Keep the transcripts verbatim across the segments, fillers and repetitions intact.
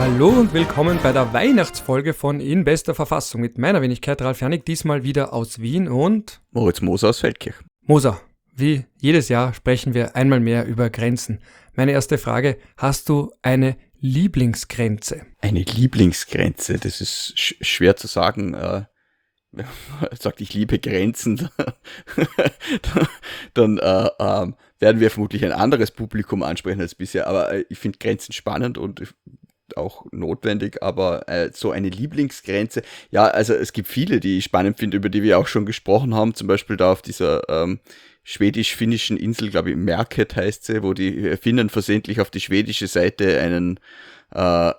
Hallo und willkommen bei der Weihnachtsfolge von In bester Verfassung mit meiner Wenigkeit Ralf Janik, diesmal wieder aus Wien und Moritz Moser aus Feldkirch. Moser, wie jedes Jahr sprechen wir einmal mehr über Grenzen. Meine erste Frage, hast du eine Lieblingsgrenze? Eine Lieblingsgrenze, das ist sch- schwer zu sagen. Äh, wenn man sagt, ich liebe Grenzen, dann äh, äh, werden wir vermutlich ein anderes Publikum ansprechen als bisher. Aber äh, ich finde Grenzen spannend und auch notwendig, aber äh, so eine Lieblingsgrenze, ja, also es gibt viele, die ich spannend finde, über die wir auch schon gesprochen haben, zum Beispiel da auf dieser ähm, schwedisch-finnischen Insel, glaube ich, Märket heißt sie, wo die Finnen versehentlich auf die schwedische Seite einen äh,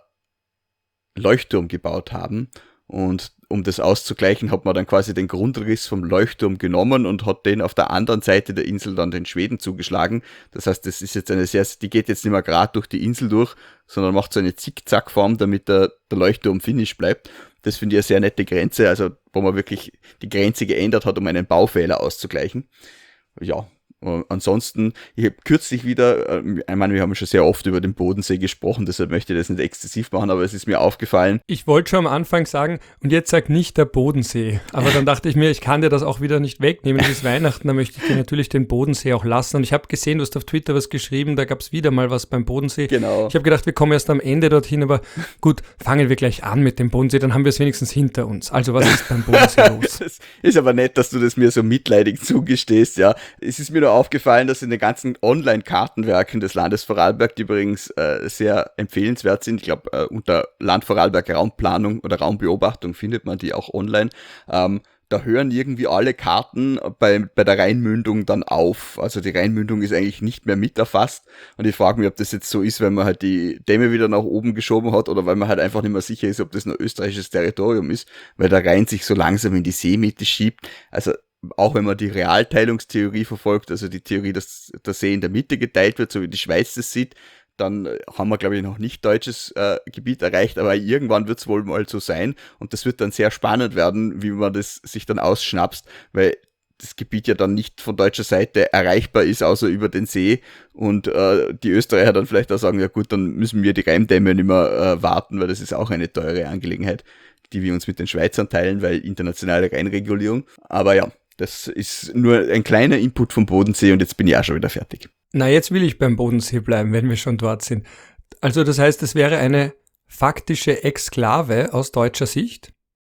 Leuchtturm gebaut haben. Und um das auszugleichen, hat man dann quasi den Grundriss vom Leuchtturm genommen und hat den auf der anderen Seite der Insel dann den Schweden zugeschlagen. Das heißt, das ist jetzt eine sehr, die geht jetzt nicht mehr gerade durch die Insel durch, sondern macht so eine Zickzackform, damit der, der Leuchtturm finnisch bleibt. Das finde ich eine sehr nette Grenze, also wo man wirklich die Grenze geändert hat, um einen Baufehler auszugleichen. Ja, ansonsten, ich habe kürzlich wieder, ich meine, wir haben schon sehr oft über den Bodensee gesprochen, deshalb möchte ich das nicht exzessiv machen, aber es ist mir aufgefallen. Ich wollte schon am Anfang sagen, und jetzt sag nicht der Bodensee, aber dann dachte ich mir, ich kann dir das auch wieder nicht wegnehmen, es ist Weihnachten, da möchte ich dir natürlich den Bodensee auch lassen und ich habe gesehen, du hast auf Twitter was geschrieben, da gab es wieder mal was beim Bodensee. Genau. Ich habe gedacht, wir kommen erst am Ende dorthin, aber gut, fangen wir gleich an mit dem Bodensee, dann haben wir es wenigstens hinter uns. Also was ist beim Bodensee los? Das ist aber nett, dass du das mir so mitleidig zugestehst, ja. Es ist mir nur aufgefallen, dass in den ganzen Online-Kartenwerken des Landes Vorarlberg, die übrigens äh, sehr empfehlenswert sind, ich glaube, äh, unter Land Vorarlberg Raumplanung oder Raumbeobachtung findet man die auch online, ähm, da hören irgendwie alle Karten bei, bei der Rheinmündung dann auf. Also die Rheinmündung ist eigentlich nicht mehr mit erfasst. Und ich frage mich, ob das jetzt so ist, wenn man halt die Dämme wieder nach oben geschoben hat oder weil man halt einfach nicht mehr sicher ist, ob das noch österreichisches Territorium ist, weil der Rhein sich so langsam in die Seemitte schiebt. Also auch wenn man die Realteilungstheorie verfolgt, also die Theorie, dass der See in der Mitte geteilt wird, so wie die Schweiz das sieht, dann haben wir, glaube ich, noch nicht deutsches äh, Gebiet erreicht, aber irgendwann wird es wohl mal so sein und das wird dann sehr spannend werden, wie man das sich dann ausschnapst, weil das Gebiet ja dann nicht von deutscher Seite erreichbar ist, außer über den See und äh, die Österreicher dann vielleicht auch sagen, ja gut, dann müssen wir die Rheindämme nicht mehr äh, warten, weil das ist auch eine teure Angelegenheit, die wir uns mit den Schweizern teilen, weil internationale Rheinregulierung, aber ja, das ist nur ein kleiner Input vom Bodensee und jetzt bin ich auch schon wieder fertig. Na, jetzt will ich beim Bodensee bleiben, wenn wir schon dort sind. Also das heißt, es wäre eine faktische Exklave aus deutscher Sicht?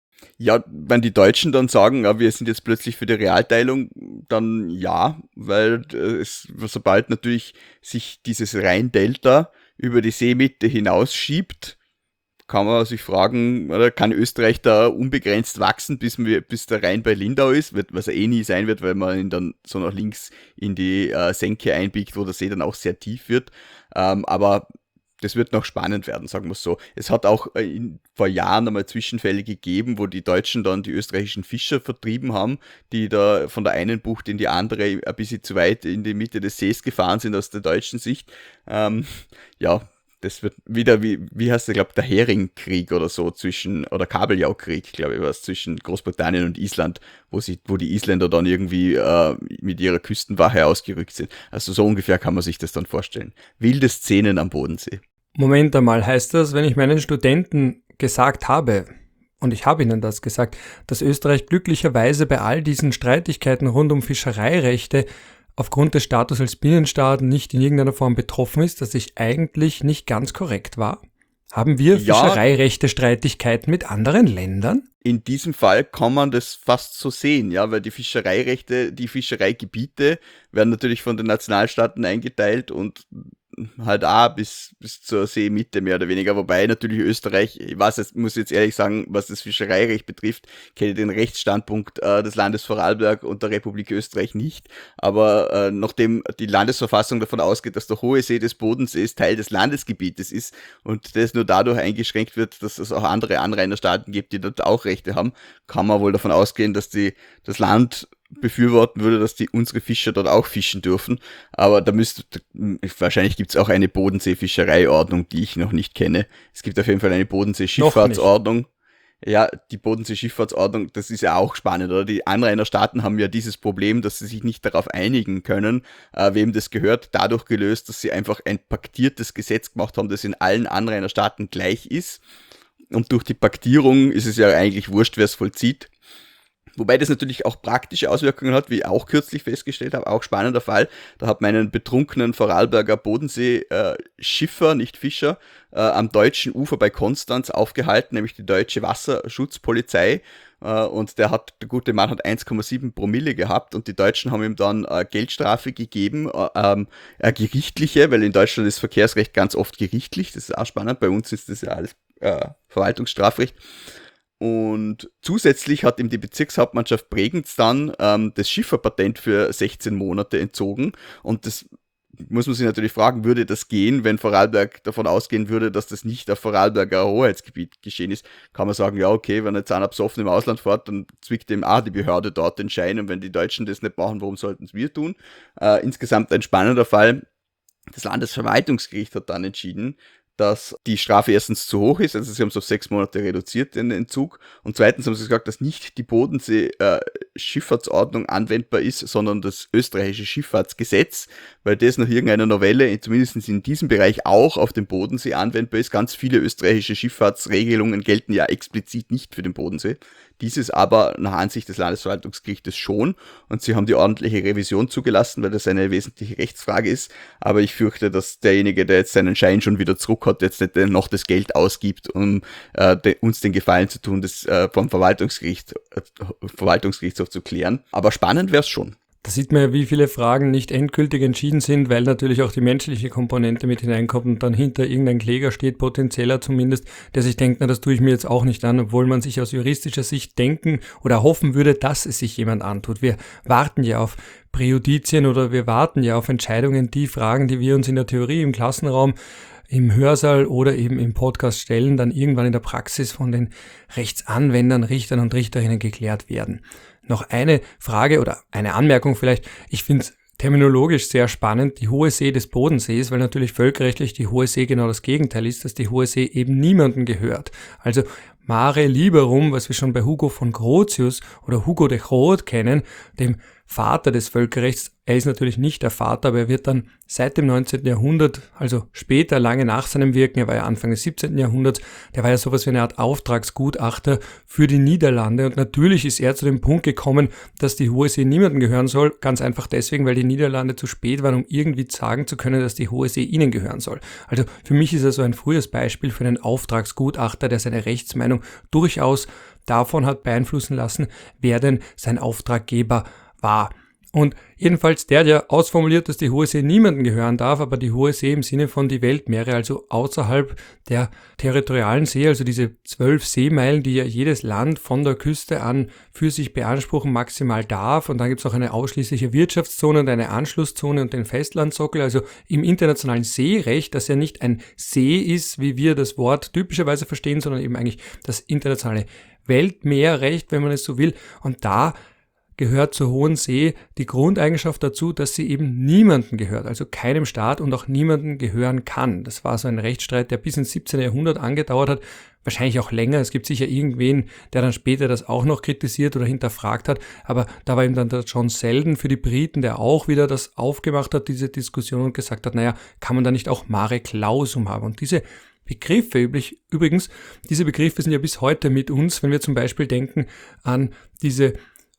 Ja, wenn die Deutschen dann sagen, ja, wir sind jetzt plötzlich für die Realteilung, dann ja, weil es, sobald natürlich sich dieses Rhein-Delta über die Seemitte hinausschiebt, kann man sich fragen, oder kann Österreich da unbegrenzt wachsen, bis, wir, bis der Rhein bei Lindau ist, was er eh nie sein wird, weil man ihn dann so nach links in die äh, Senke einbiegt, wo der See dann auch sehr tief wird. Ähm, aber das wird noch spannend werden, sagen wir es so. Es hat auch äh, in, vor Jahren einmal Zwischenfälle gegeben, wo die Deutschen dann die österreichischen Fischer vertrieben haben, die da von der einen Bucht in die andere ein bisschen zu weit in die Mitte des Sees gefahren sind aus der deutschen Sicht. Ähm, ja, das wird wieder, wie, wie heißt der, glaube der Heringkrieg oder so zwischen, oder Kabeljaukrieg, glaube ich, was zwischen Großbritannien und Island, wo sie, wo die Isländer dann irgendwie äh, mit ihrer Küstenwache ausgerückt sind. Also so ungefähr kann man sich das dann vorstellen. Wilde Szenen am Bodensee. Moment einmal, heißt das, wenn ich meinen Studenten gesagt habe, und ich habe ihnen das gesagt, dass Österreich glücklicherweise bei all diesen Streitigkeiten rund um Fischereirechte aufgrund des Status als Binnenstaat nicht in irgendeiner Form betroffen ist, dass ich eigentlich nicht ganz korrekt war? Haben wir Ja, Fischereirechte-Streitigkeiten mit anderen Ländern? In diesem Fall kann man das fast so sehen, ja, weil die Fischereirechte, die Fischereigebiete werden natürlich von den Nationalstaaten eingeteilt und halt auch bis, bis zur Seemitte mehr oder weniger, wobei natürlich Österreich, ich weiß, ich muss jetzt ehrlich sagen, was das Fischereirecht betrifft, kenne ich den Rechtsstandpunkt äh, des Landes Vorarlberg und der Republik Österreich nicht, aber äh, nachdem die Landesverfassung davon ausgeht, dass der hohe See des Bodensees Teil des Landesgebietes ist und das nur dadurch eingeschränkt wird, dass es auch andere Anrainerstaaten gibt, die dort auch Rechte haben, kann man wohl davon ausgehen, dass die das Land befürworten würde, dass die unsere Fischer dort auch fischen dürfen. Aber da müsste, wahrscheinlich gibt es auch eine Bodensee-Fischereiordnung, die ich noch nicht kenne. Es gibt auf jeden Fall eine Bodensee-Schifffahrtsordnung. Ja, die Bodensee-Schifffahrtsordnung, das ist ja auch spannend, oder? Die Anrainerstaaten haben ja dieses Problem, dass sie sich nicht darauf einigen können, äh, wem das gehört, dadurch gelöst, dass sie einfach ein paktiertes Gesetz gemacht haben, das in allen Anrainerstaaten gleich ist. Und durch die Paktierung ist es ja eigentlich wurscht, wer es vollzieht. Wobei das natürlich auch praktische Auswirkungen hat, wie ich auch kürzlich festgestellt habe, auch spannender Fall. Da hat man einen betrunkenen Vorarlberger Bodensee-Schiffer, nicht Fischer, äh, am deutschen Ufer bei Konstanz aufgehalten, nämlich die deutsche Wasserschutzpolizei. Äh, und der hat, der gute Mann hat eins Komma sieben Promille gehabt und die Deutschen haben ihm dann äh, Geldstrafe gegeben, äh, ähm, äh, gerichtliche, weil in Deutschland ist Verkehrsrecht ganz oft gerichtlich, das ist auch spannend, bei uns ist das ja alles äh, Verwaltungsstrafrecht. Und zusätzlich hat ihm die Bezirkshauptmannschaft Bregenz dann ähm, das Schifferpatent für sechzehn Monate entzogen. Und das muss man sich natürlich fragen, würde das gehen, wenn Vorarlberg davon ausgehen würde, dass das nicht auf Vorarlberger Hoheitsgebiet geschehen ist? Kann man sagen, ja okay, wenn jetzt einer besoffen im Ausland fährt, dann zwickt ihm auch die Behörde dort den Schein. Und wenn die Deutschen das nicht machen, warum sollten es wir tun? Äh, insgesamt ein spannender Fall. Das Landesverwaltungsgericht hat dann entschieden, dass die Strafe erstens zu hoch ist, also sie haben es auf sechs Monate reduziert, den Entzug, und zweitens haben sie gesagt, dass nicht die Bodensee-Schifffahrtsordnung äh, anwendbar ist, sondern das österreichische Schifffahrtsgesetz, weil das nach irgendeiner Novelle, zumindest in diesem Bereich auch auf dem Bodensee anwendbar ist. Ganz viele österreichische Schifffahrtsregelungen gelten ja explizit nicht für den Bodensee. Dieses aber nach Ansicht des Landesverwaltungsgerichtes schon, und sie haben die ordentliche Revision zugelassen, weil das eine wesentliche Rechtsfrage ist, aber ich fürchte, dass derjenige, der jetzt seinen Schein schon wieder zurück hat, jetzt nicht noch das Geld ausgibt, um äh, de, uns den Gefallen zu tun, das äh, vom Verwaltungsgericht, äh, Verwaltungsgerichtshof zu klären, aber spannend wäre es schon. Da sieht man ja, wie viele Fragen nicht endgültig entschieden sind, weil natürlich auch die menschliche Komponente mit hineinkommt und dann hinter irgendein Kläger steht, potenzieller zumindest, der sich denkt, na, das tue ich mir jetzt auch nicht an, obwohl man sich aus juristischer Sicht denken oder hoffen würde, dass es sich jemand antut. Wir warten ja auf Präjudizien oder wir warten ja auf Entscheidungen, die Fragen, die wir uns in der Theorie im Klassenraum, im Hörsaal oder eben im Podcast stellen, dann irgendwann in der Praxis von den Rechtsanwendern, Richtern und Richterinnen geklärt werden. Noch eine Frage oder eine Anmerkung vielleicht. Ich finde es terminologisch sehr spannend, die Hohe See des Bodensees, weil natürlich völkerrechtlich die Hohe See genau das Gegenteil ist, dass die Hohe See eben niemandem gehört. Also Mare Liberum, was wir schon bei Hugo von Grotius oder Hugo de Groot kennen, dem Vater des Völkerrechts. Er ist natürlich nicht der Vater, aber er wird dann seit dem neunzehnten Jahrhundert, also später, lange nach seinem Wirken, er war ja Anfang des siebzehnten Jahrhunderts, der war ja sowas wie eine Art Auftragsgutachter für die Niederlande, und natürlich ist er zu dem Punkt gekommen, dass die Hohe See niemandem gehören soll, ganz einfach deswegen, weil die Niederlande zu spät waren, um irgendwie sagen zu können, dass die Hohe See ihnen gehören soll. Also für mich ist er so ein frühes Beispiel für einen Auftragsgutachter, der seine Rechtsmeinung durchaus davon hat beeinflussen lassen, wer denn sein Auftraggeber war. Und jedenfalls der, der ausformuliert, dass die Hohe See niemandem gehören darf, aber die Hohe See im Sinne von die Weltmeere, also außerhalb der territorialen See, also diese zwölf Seemeilen, die ja jedes Land von der Küste an für sich beanspruchen, maximal darf. Und dann gibt es auch eine ausschließliche Wirtschaftszone und eine Anschlusszone und den Festlandsockel, also im internationalen Seerecht, das ja nicht ein See ist, wie wir das Wort typischerweise verstehen, sondern eben eigentlich das internationale Weltmeerrecht, wenn man es so will. Und da gehört zur Hohen See die Grundeigenschaft dazu, dass sie eben niemandem gehört, also keinem Staat und auch niemandem gehören kann. Das war so ein Rechtsstreit, der bis ins siebzehnten Jahrhundert angedauert hat, wahrscheinlich auch länger. Es gibt sicher irgendwen, der dann später das auch noch kritisiert oder hinterfragt hat, aber da war eben dann der John Selden für die Briten, der auch wieder das aufgemacht hat, diese Diskussion, und gesagt hat, naja, kann man da nicht auch mare clausum haben? Und diese Begriffe, übrigens, diese Begriffe sind ja bis heute mit uns, wenn wir zum Beispiel denken an diese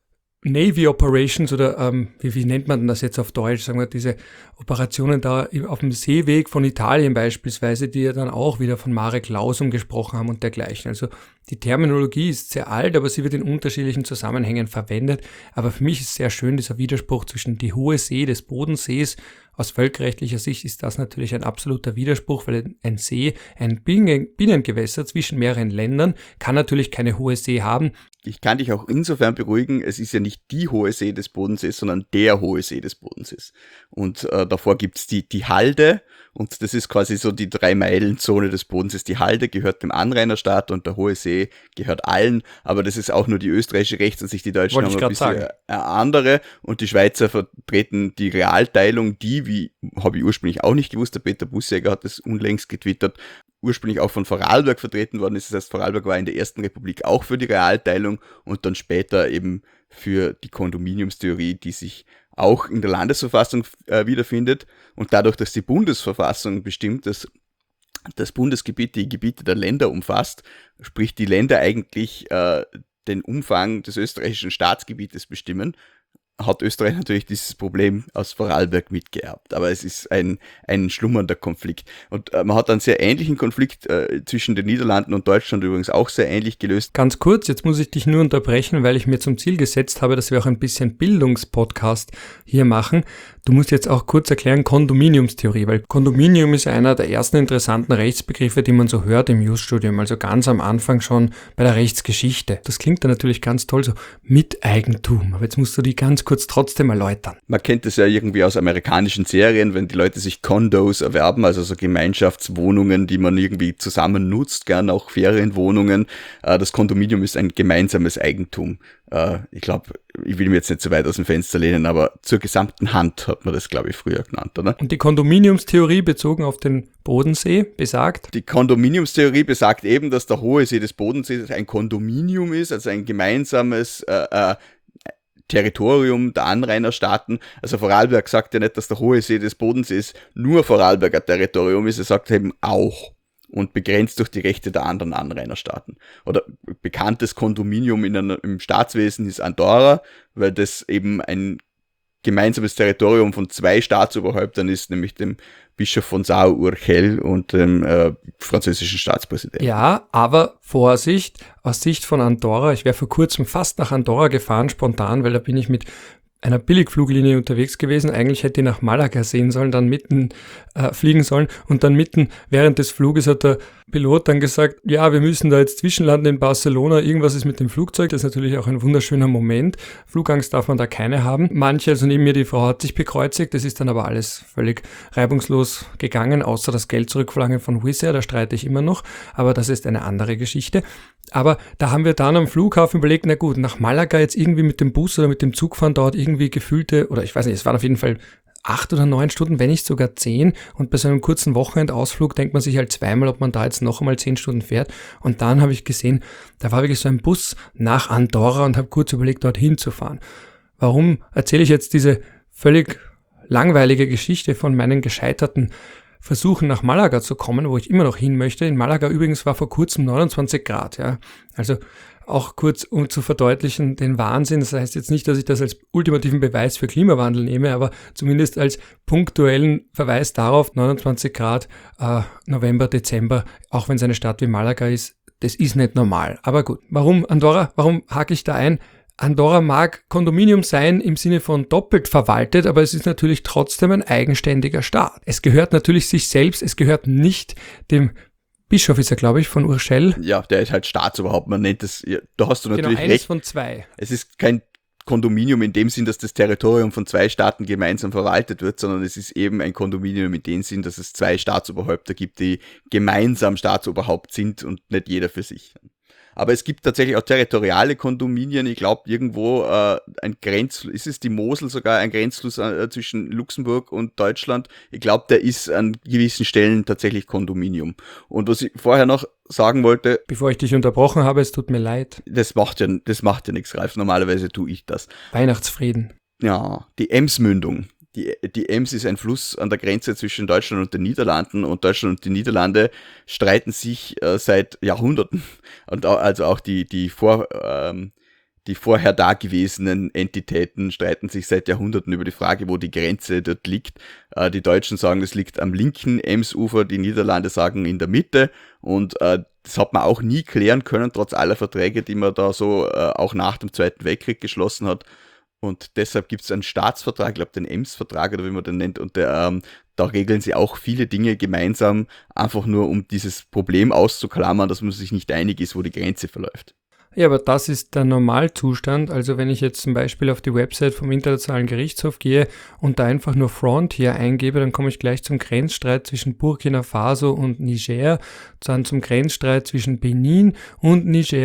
Navy Operations oder ähm, wie, wie nennt man denn das jetzt auf Deutsch, sagen wir, diese Operationen da auf dem Seeweg von Italien beispielsweise, die ja dann auch wieder von mare clausum gesprochen haben und dergleichen. Also die Terminologie ist sehr alt, aber sie wird in unterschiedlichen Zusammenhängen verwendet. Aber für mich ist sehr schön dieser Widerspruch zwischen die Hohe See des Bodensees. Aus völkerrechtlicher Sicht ist das natürlich ein absoluter Widerspruch, weil ein See, ein Binnengewässer zwischen mehreren Ländern, kann natürlich keine hohe See haben. Ich kann dich auch insofern beruhigen, es ist ja nicht die Hohe See des Bodensees, sondern der Hohe See des Bodensees. Und äh, davor gibt's die, die Halde, und das ist quasi so die Drei-Meilen-Zone des Bodensees. Die Halde gehört dem Anrainerstaat und der Hohe See gehört allen, aber das ist auch nur die österreichische Rechtsansicht, die Deutschen haben ein bisschen sagen. andere, und die Schweizer vertreten die Realteilung, die, wie habe ich ursprünglich auch nicht gewusst, der Peter Bussjäger hat das unlängst getwittert, ursprünglich auch von Vorarlberg vertreten worden ist. Das heißt, Vorarlberg war in der Ersten Republik auch für die Realteilung und dann später eben für die Kondominiumstheorie, die sich auch in der Landesverfassung äh, wiederfindet. Und dadurch, dass die Bundesverfassung bestimmt, dass das Bundesgebiet die Gebiete der Länder umfasst, sprich die Länder eigentlich äh, den Umfang des österreichischen Staatsgebietes bestimmen, hat Österreich natürlich dieses Problem aus Vorarlberg mitgeerbt. Aber es ist ein, ein schlummernder Konflikt. Und äh, man hat einen sehr ähnlichen Konflikt äh, zwischen den Niederlanden und Deutschland übrigens auch sehr ähnlich gelöst. Ganz kurz, jetzt muss ich dich nur unterbrechen, weil ich mir zum Ziel gesetzt habe, dass wir auch ein bisschen Bildungspodcast hier machen. Du musst jetzt auch kurz erklären Kondominiumstheorie, weil Kondominium ist einer der ersten interessanten Rechtsbegriffe, die man so hört im Jus-Studium, also ganz am Anfang schon bei der Rechtsgeschichte. Das klingt dann natürlich ganz toll, so Miteigentum, aber jetzt musst du die ganz kurz trotzdem erläutern. Man kennt das ja irgendwie aus amerikanischen Serien, wenn die Leute sich Condos erwerben, also so Gemeinschaftswohnungen, die man irgendwie zusammen nutzt, gern auch Ferienwohnungen. Das Kondominium ist ein gemeinsames Eigentum. Ich glaube, ich will mir jetzt nicht so weit aus dem Fenster lehnen, aber zur gesamten Hand hat man das, glaube ich, früher genannt, oder? Und die Kondominiumstheorie bezogen auf den Bodensee besagt? Die Kondominiumstheorie besagt eben, dass der hohe See des Bodensees ein Kondominium ist, also ein gemeinsames äh, äh, Territorium der Anrainerstaaten. Also Vorarlberg sagt ja nicht, dass der hohe See des Bodensees nur Vorarlberger Territorium ist, er sagt eben auch. Und begrenzt durch die Rechte der anderen Anrainerstaaten. Oder bekanntes Kondominium in einer, im Staatswesen ist Andorra, weil das eben ein gemeinsames Territorium von zwei Staatsoberhäuptern ist, nämlich dem Bischof von São-Urgell und dem äh, französischen Staatspräsidenten. Ja, aber Vorsicht, aus Sicht von Andorra, ich wäre vor kurzem fast nach Andorra gefahren, spontan, weil da bin ich mit einer Billigfluglinie unterwegs gewesen. Eigentlich hätte ich nach Malaga sehen sollen, dann mitten äh, fliegen sollen und dann mitten während des Fluges hat der Pilot dann gesagt, ja, wir müssen da jetzt zwischenlanden in Barcelona, irgendwas ist mit dem Flugzeug, das ist natürlich auch ein wunderschöner Moment. Flugangst darf man da keine haben. Manche, also neben mir die Frau hat sich bekreuzigt, das ist dann aber alles völlig reibungslos gegangen, außer das Geld zurückverlangen von Wizz Air, da streite ich immer noch, aber das ist eine andere Geschichte. Aber da haben wir dann am Flughafen überlegt, na gut, nach Malaga jetzt irgendwie mit dem Bus oder mit dem Zug fahren, dauert irgendwie gefühlte, oder ich weiß nicht, es waren auf jeden Fall acht oder neun Stunden, wenn nicht sogar zehn. Und bei so einem kurzen Wochenendausflug denkt man sich halt zweimal, ob man da jetzt noch einmal zehn Stunden fährt. Und dann habe ich gesehen, da war wirklich so ein Bus nach Andorra und habe kurz überlegt, dorthin zu fahren. Warum erzähle ich jetzt diese völlig langweilige Geschichte von meinen gescheiterten Versuchen nach Malaga zu kommen, wo ich immer noch hin möchte? In Malaga übrigens war vor kurzem neunundzwanzig Grad, ja. Also auch kurz, um zu verdeutlichen, den Wahnsinn. Das heißt jetzt nicht, dass ich das als ultimativen Beweis für Klimawandel nehme, aber zumindest als punktuellen Verweis darauf, neunundzwanzig Grad, äh, November, Dezember, auch wenn es eine Stadt wie Malaga ist, das ist nicht normal. Aber gut, warum Andorra? Warum hake ich da ein? Andorra mag Kondominium sein im Sinne von doppelt verwaltet, aber es ist natürlich trotzdem ein eigenständiger Staat. Es gehört natürlich sich selbst, es gehört nicht dem Bischof ist er, glaube ich, von Urgell. Ja, der ist halt Staatsoberhaupt, man nennt das, ja, da hast du natürlich genau, eines recht. Von zwei. Es ist kein Kondominium in dem Sinn, dass das Territorium von zwei Staaten gemeinsam verwaltet wird, sondern es ist eben ein Kondominium in dem Sinn, dass es zwei Staatsoberhäupter gibt, die gemeinsam Staatsoberhaupt sind und nicht jeder für sich. Aber es gibt tatsächlich auch territoriale Kondominien. Ich glaube, irgendwo äh, ein Grenzfluss, ist es die Mosel sogar ein Grenzfluss äh, zwischen Luxemburg und Deutschland? Ich glaube, der ist an gewissen Stellen tatsächlich Kondominium. Und was ich vorher noch sagen wollte... Bevor ich dich unterbrochen habe, es tut mir leid. Das macht ja, das macht ja nichts, Ralf. Normalerweise tue ich das. Weihnachtsfrieden. Ja, die Emsmündung. Die, die Ems ist ein Fluss an der Grenze zwischen Deutschland und den Niederlanden und Deutschland und die Niederlande streiten sich äh, seit Jahrhunderten und auch, also auch die, die, vor, ähm, die vorher dagewesenen Entitäten streiten sich seit Jahrhunderten über die Frage, wo die Grenze dort liegt. Äh, die Deutschen sagen, es liegt am linken Emsufer, die Niederlande sagen in der Mitte und äh, das hat man auch nie klären können, trotz aller Verträge, die man da so äh, auch nach dem Zweiten Weltkrieg geschlossen hat. Und deshalb gibt es einen Staatsvertrag, ich glaube den Ems-Vertrag oder wie man den nennt, und der, ähm, da regeln sie auch viele Dinge gemeinsam, einfach nur um dieses Problem auszuklammern, dass man sich nicht einig ist, wo die Grenze verläuft. Ja, aber das ist der Normalzustand. Also wenn ich jetzt zum Beispiel auf die Website vom Internationalen Gerichtshof gehe und da einfach nur Frontier eingebe, dann komme ich gleich zum Grenzstreit zwischen Burkina Faso und Niger, dann zum Grenzstreit zwischen Benin und Niger,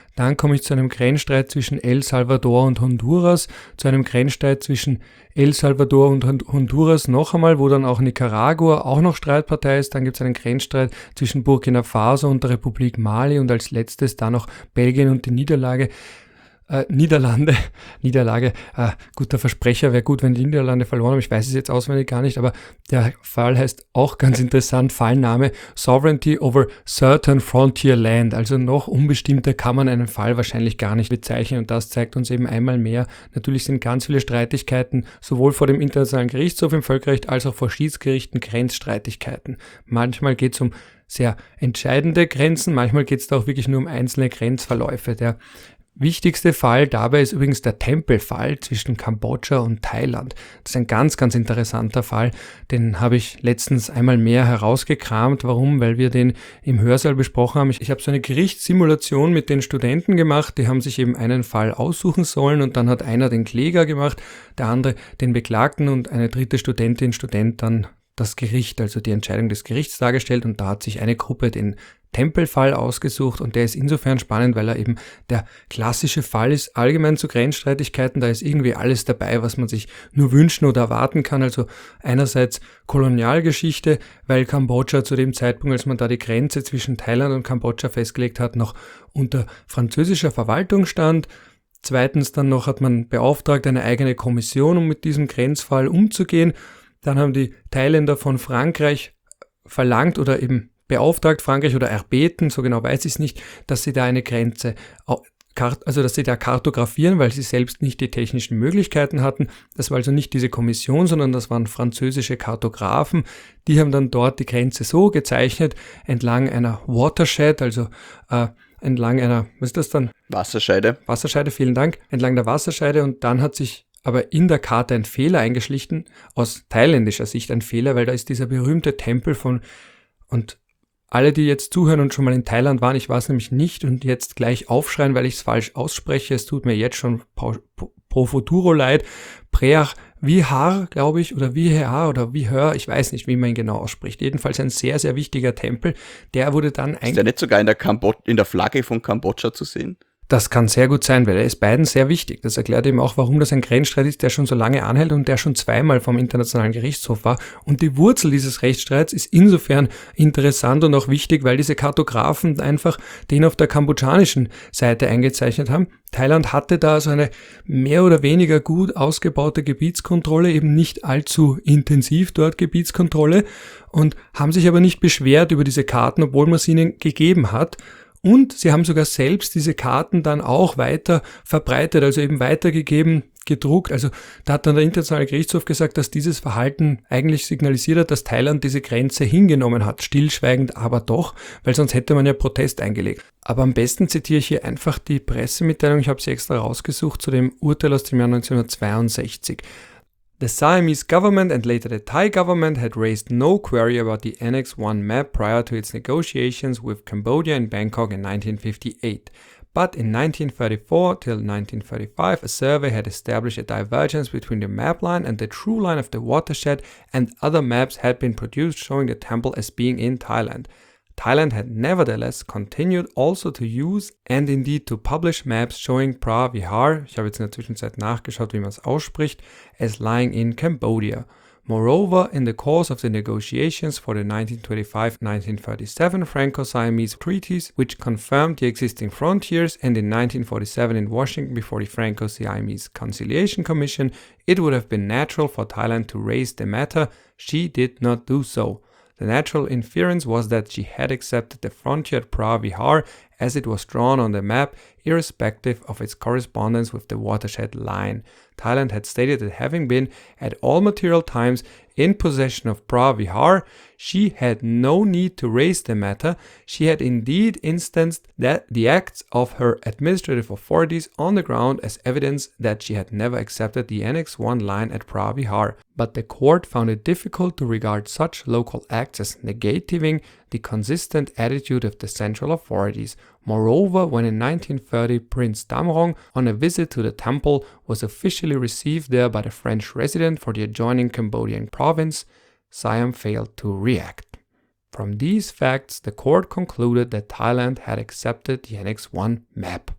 Dann komme ich zu einem Grenzstreit zwischen El Salvador und Honduras, zu einem Grenzstreit zwischen El Salvador und Honduras noch einmal, wo dann auch Nicaragua auch noch Streitpartei ist. Dann gibt es einen Grenzstreit zwischen Burkina Faso und der Republik Mali und als letztes dann noch Belgien und die Niederlage. Äh, Niederlande, Niederlage, äh, guter Versprecher, wäre gut, wenn die Niederlande verloren haben, ich weiß es jetzt auswendig gar nicht, aber der Fall heißt auch ganz interessant, Fallname Sovereignty over Certain Frontier Land, also noch unbestimmter kann man einen Fall wahrscheinlich gar nicht bezeichnen und das zeigt uns eben einmal mehr, natürlich sind ganz viele Streitigkeiten, sowohl vor dem Internationalen Gerichtshof im Völkerrecht als auch vor Schiedsgerichten Grenzstreitigkeiten. Manchmal geht es um sehr entscheidende Grenzen, manchmal geht es da auch wirklich nur um einzelne Grenzverläufe. Der wichtigste Fall dabei ist übrigens der Tempelfall zwischen Kambodscha und Thailand. Das ist ein ganz, ganz interessanter Fall. Den habe ich letztens einmal mehr herausgekramt. Warum? Weil wir den im Hörsaal besprochen haben. Ich, ich habe so eine Gerichtssimulation mit den Studenten gemacht. Die haben sich eben einen Fall aussuchen sollen und dann hat einer den Kläger gemacht, der andere den Beklagten und eine dritte Studentin, Student dann das Gericht, also die Entscheidung des Gerichts dargestellt und da hat sich eine Gruppe den Tempelfall ausgesucht und der ist insofern spannend, weil er eben der klassische Fall ist, allgemein zu Grenzstreitigkeiten, da ist irgendwie alles dabei, was man sich nur wünschen oder erwarten kann, also einerseits Kolonialgeschichte, weil Kambodscha zu dem Zeitpunkt, als man da die Grenze zwischen Thailand und Kambodscha festgelegt hat, noch unter französischer Verwaltung stand. Zweitens dann noch hat man beauftragt eine eigene Kommission, um mit diesem Grenzfall umzugehen. Dann haben die Thailänder von Frankreich verlangt oder eben beauftragt, Frankreich oder erbeten, so genau weiß ich es nicht, dass sie da eine Grenze, also dass sie da kartografieren, weil sie selbst nicht die technischen Möglichkeiten hatten. Das war also nicht diese Kommission, sondern das waren französische Kartografen. Die haben dann dort die Grenze so gezeichnet, entlang einer Watershed, also äh, entlang einer, was ist das dann? Wasserscheide. Wasserscheide, vielen Dank. Entlang der Wasserscheide und dann hat sich aber in der Karte ein Fehler eingeschlichen, aus thailändischer Sicht ein Fehler, weil da ist dieser berühmte Tempel von, und alle, die jetzt zuhören und schon mal in Thailand waren, ich war es nämlich nicht und jetzt gleich aufschreien, weil ich es falsch ausspreche, es tut mir jetzt schon pro futuro leid, Preach Vihar, glaube ich, oder Vihar oder Vihar, ich weiß nicht, wie man ihn genau ausspricht. Jedenfalls ein sehr, sehr wichtiger Tempel, der wurde dann eigentlich... Ist der nicht sogar in der, Kambod- in der Flagge von Kambodscha zu sehen? Das kann sehr gut sein, weil er ist beiden sehr wichtig. Das erklärt eben auch, warum das ein Grenzstreit ist, der schon so lange anhält und der schon zweimal vom Internationalen Gerichtshof war. Und die Wurzel dieses Rechtsstreits ist insofern interessant und auch wichtig, weil diese Kartografen einfach den auf der kambodschanischen Seite eingezeichnet haben. Thailand hatte da so eine mehr oder weniger gut ausgebaute Gebietskontrolle, eben nicht allzu intensiv dort Gebietskontrolle und haben sich aber nicht beschwert über diese Karten, obwohl man sie ihnen gegeben hat. Und sie haben sogar selbst diese Karten dann auch weiter verbreitet, also eben weitergegeben, gedruckt. Also da hat dann der Internationale Gerichtshof gesagt, dass dieses Verhalten eigentlich signalisiert hat, dass Thailand diese Grenze hingenommen hat. Stillschweigend aber doch, weil sonst hätte man ja Protest eingelegt. Aber am besten zitiere ich hier einfach die Pressemitteilung, ich habe sie extra rausgesucht, zu dem Urteil aus dem Jahr neunzehnhundertzweiundsechzig. The Siamese government and later the Thai government had raised no query about the Annex one map prior to its negotiations with Cambodia in Bangkok in nineteen fifty-eight. But in nineteen thirty-four till nineteen thirty-five, a survey had established a divergence between the map line and the true line of the watershed, and other maps had been produced showing the temple as being in Thailand. Thailand had nevertheless continued also to use and indeed to publish maps showing Phra Vihar, ich habe jetzt in der Zwischenzeit nachgeschaut, wie man es ausspricht, as lying in Cambodia. Moreover, in the course of the negotiations for the nineteen twenty-five nineteen thirty-seven Franco-Siamese treaties, which confirmed the existing frontiers, and in nineteen forty-seven in Washington before the Franco-Siamese Conciliation Commission, it would have been natural for Thailand to raise the matter. She did not do so. The natural inference was that she had accepted the frontier at Phra Vihar as it was drawn on the map, irrespective of its correspondence with the watershed line. Thailand had stated that having been at all material times in possession of Phra Vihar, she had no need to raise the matter. She had indeed instanced that the acts of her administrative authorities on the ground as evidence that she had never accepted the Annex one line at Phra Vihar. But the court found it difficult to regard such local acts as negating the consistent attitude of the central authorities. Moreover, when in nineteen thirty Prince Damrong, on a visit to the temple, was officially received there by the French resident for the adjoining Cambodian province, Siam failed to react. From these facts, the court concluded that Thailand had accepted the Annex one map.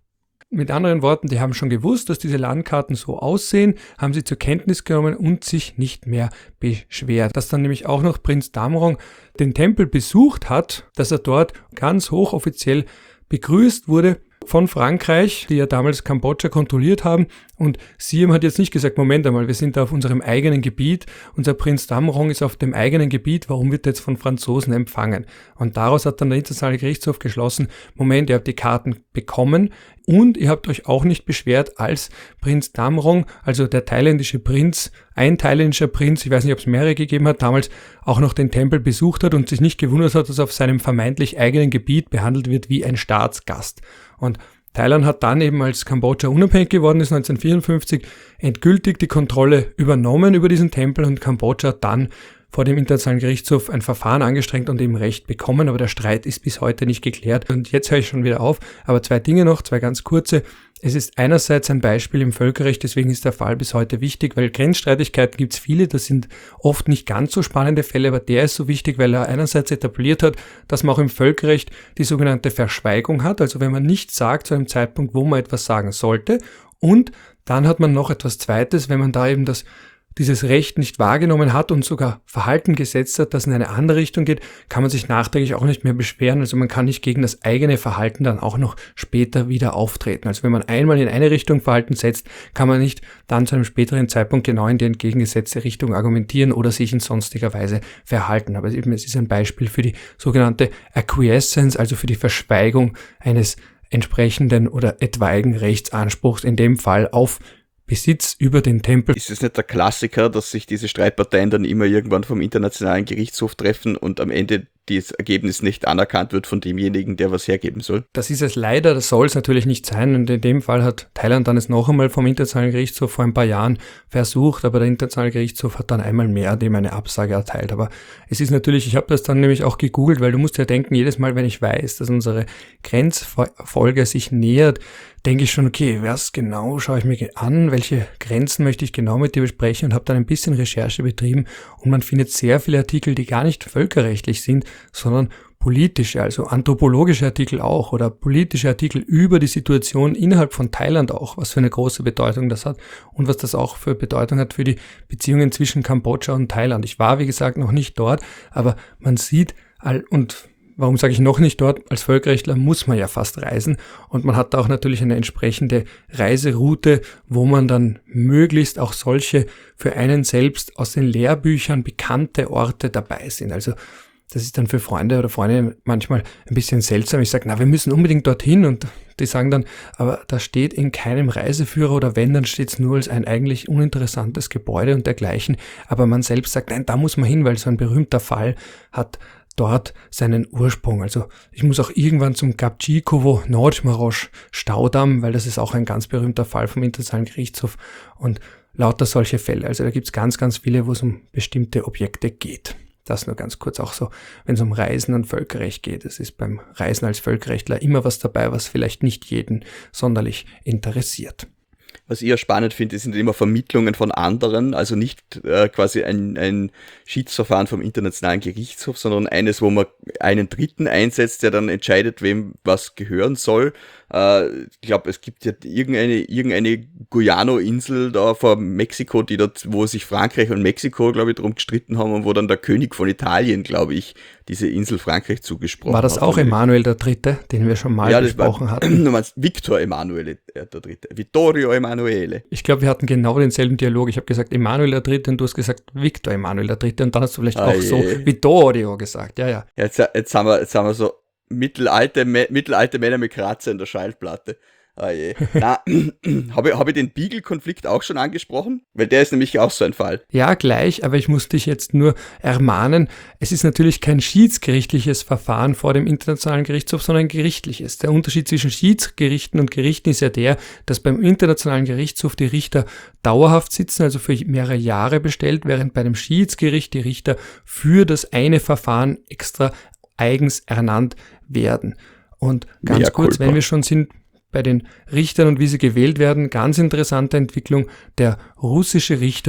Mit anderen Worten, die haben schon gewusst, dass diese Landkarten so aussehen, haben sie zur Kenntnis genommen und sich nicht mehr beschwert. Dass dann nämlich auch noch Prinz Damrong den Tempel besucht hat, dass er dort ganz hochoffiziell begrüßt wurde von Frankreich, die ja damals Kambodscha kontrolliert haben. Und Siem hat jetzt nicht gesagt, Moment einmal, wir sind da auf unserem eigenen Gebiet, unser Prinz Damrong ist auf dem eigenen Gebiet, warum wird er jetzt von Franzosen empfangen? Und daraus hat dann der Internationale Gerichtshof geschlossen, Moment, ihr habt die Karten bekommen und ihr habt euch auch nicht beschwert, als Prinz Damrong, also der thailändische Prinz, ein thailändischer Prinz, ich weiß nicht, ob es mehrere gegeben hat, damals auch noch den Tempel besucht hat und sich nicht gewundert hat, dass auf seinem vermeintlich eigenen Gebiet behandelt wird wie ein Staatsgast. Und Thailand hat dann eben, als Kambodscha unabhängig geworden ist, neunzehnhundertvierundfünfzig, endgültig die Kontrolle übernommen über diesen Tempel und Kambodscha hat dann vor dem Internationalen Gerichtshof ein Verfahren angestrengt und eben Recht bekommen, aber der Streit ist bis heute nicht geklärt. Und jetzt höre ich schon wieder auf, aber zwei Dinge noch, zwei ganz kurze. Es ist einerseits ein Beispiel im Völkerrecht, deswegen ist der Fall bis heute wichtig, weil Grenzstreitigkeiten gibt es viele, das sind oft nicht ganz so spannende Fälle, aber der ist so wichtig, weil er einerseits etabliert hat, dass man auch im Völkerrecht die sogenannte Verschweigung hat, also wenn man nicht sagt zu einem Zeitpunkt, wo man etwas sagen sollte, und dann hat man noch etwas Zweites, wenn man da eben das dieses Recht nicht wahrgenommen hat und sogar Verhalten gesetzt hat, das in eine andere Richtung geht, kann man sich nachträglich auch nicht mehr beschweren. Also man kann nicht gegen das eigene Verhalten dann auch noch später wieder auftreten. Also wenn man einmal in eine Richtung Verhalten setzt, kann man nicht dann zu einem späteren Zeitpunkt genau in die entgegengesetzte Richtung argumentieren oder sich in sonstiger Weise verhalten. Aber eben, es ist ein Beispiel für die sogenannte Acquiescence, also für die Verschweigung eines entsprechenden oder etwaigen Rechtsanspruchs, in dem Fall auf Besitz über den Tempel. Ist es nicht der Klassiker, dass sich diese Streitparteien dann immer irgendwann vom Internationalen Gerichtshof treffen und am Ende das Ergebnis nicht anerkannt wird von demjenigen, der was hergeben soll? Das ist es leider, das soll es natürlich nicht sein. Und in dem Fall hat Thailand dann es noch einmal vom Internationalen Gerichtshof vor ein paar Jahren versucht, aber der Internationale Gerichtshof hat dann einmal mehr dem eine Absage erteilt. Aber es ist natürlich, ich habe das dann nämlich auch gegoogelt, weil du musst ja denken, jedes Mal, wenn ich weiß, dass unsere Grenzfolge sich nähert, denke ich schon, okay, was genau schaue ich mir an, welche Grenzen möchte ich genau mit dir besprechen und habe dann ein bisschen Recherche betrieben und man findet sehr viele Artikel, die gar nicht völkerrechtlich sind, sondern politische, also anthropologische Artikel auch oder politische Artikel über die Situation innerhalb von Thailand auch, was für eine große Bedeutung das hat und was das auch für Bedeutung hat für die Beziehungen zwischen Kambodscha und Thailand. Ich war, wie gesagt, noch nicht dort, aber man sieht all und warum sage ich noch nicht dort? Als Völkerrechtler muss man ja fast reisen und man hat da auch natürlich eine entsprechende Reiseroute, wo man dann möglichst auch solche für einen selbst aus den Lehrbüchern bekannte Orte dabei sind. Also das ist dann für Freunde oder Freundinnen manchmal ein bisschen seltsam. Ich sage, na, wir müssen unbedingt dorthin und die sagen dann, aber das steht in keinem Reiseführer oder wenn, dann steht es nur als ein eigentlich uninteressantes Gebäude und dergleichen. Aber man selbst sagt, nein, da muss man hin, weil so ein berühmter Fall hat dort seinen Ursprung. Also ich muss auch irgendwann zum Gapchikovo Nordmarosch Staudamm, weil das ist auch ein ganz berühmter Fall vom Internationalen Gerichtshof und lauter solche Fälle. Also da gibt es ganz, ganz viele, wo es um bestimmte Objekte geht. Das nur ganz kurz auch so, wenn es um Reisen und Völkerrecht geht. Es ist beim Reisen als Völkerrechtler immer was dabei, was vielleicht nicht jeden sonderlich interessiert. Was ich ja spannend finde, sind immer Vermittlungen von anderen, also nicht äh, quasi ein, ein Schiedsverfahren vom Internationalen Gerichtshof, sondern eines, wo man einen Dritten einsetzt, der dann entscheidet, wem was gehören soll. Äh, ich glaube, es gibt ja irgendeine, irgendeine Guyano-Insel da vor Mexiko, die dort, wo sich Frankreich und Mexiko, glaube ich, drum gestritten haben und wo dann der König von Italien, glaube ich, diese Insel Frankreich zugesprochen hat. War das hat. auch Emanuel der Dritte, den wir schon mal ja, besprochen war, hatten? Du meinst Victor Emanuele der Dritte. Vittorio Emanuele. Ich glaube, wir hatten genau denselben Dialog. Ich habe gesagt Emanuel der Dritte und du hast gesagt Victor Emanuel der Dritte und dann hast du vielleicht ah, auch je. so Vittorio gesagt. Ja, ja. Jetzt, jetzt, haben wir, jetzt haben wir so mittelalte, mittelalte Männer mit Kratzer in der Schallplatte. Ah je. Na, habe ich, hab ich den Beagle-Konflikt auch schon angesprochen? Weil der ist nämlich auch so ein Fall. Ja, gleich, aber ich muss dich jetzt nur ermahnen, es ist natürlich kein schiedsgerichtliches Verfahren vor dem Internationalen Gerichtshof, sondern ein gerichtliches. Der Unterschied zwischen Schiedsgerichten und Gerichten ist ja der, dass beim Internationalen Gerichtshof die Richter dauerhaft sitzen, also für mehrere Jahre bestellt, während bei dem Schiedsgericht die Richter für das eine Verfahren extra eigens ernannt werden. Und ganz Mea kurz, culpa. Wenn wir schon sind bei den Richtern und wie sie gewählt werden, ganz interessante Entwicklung. Der russische Richter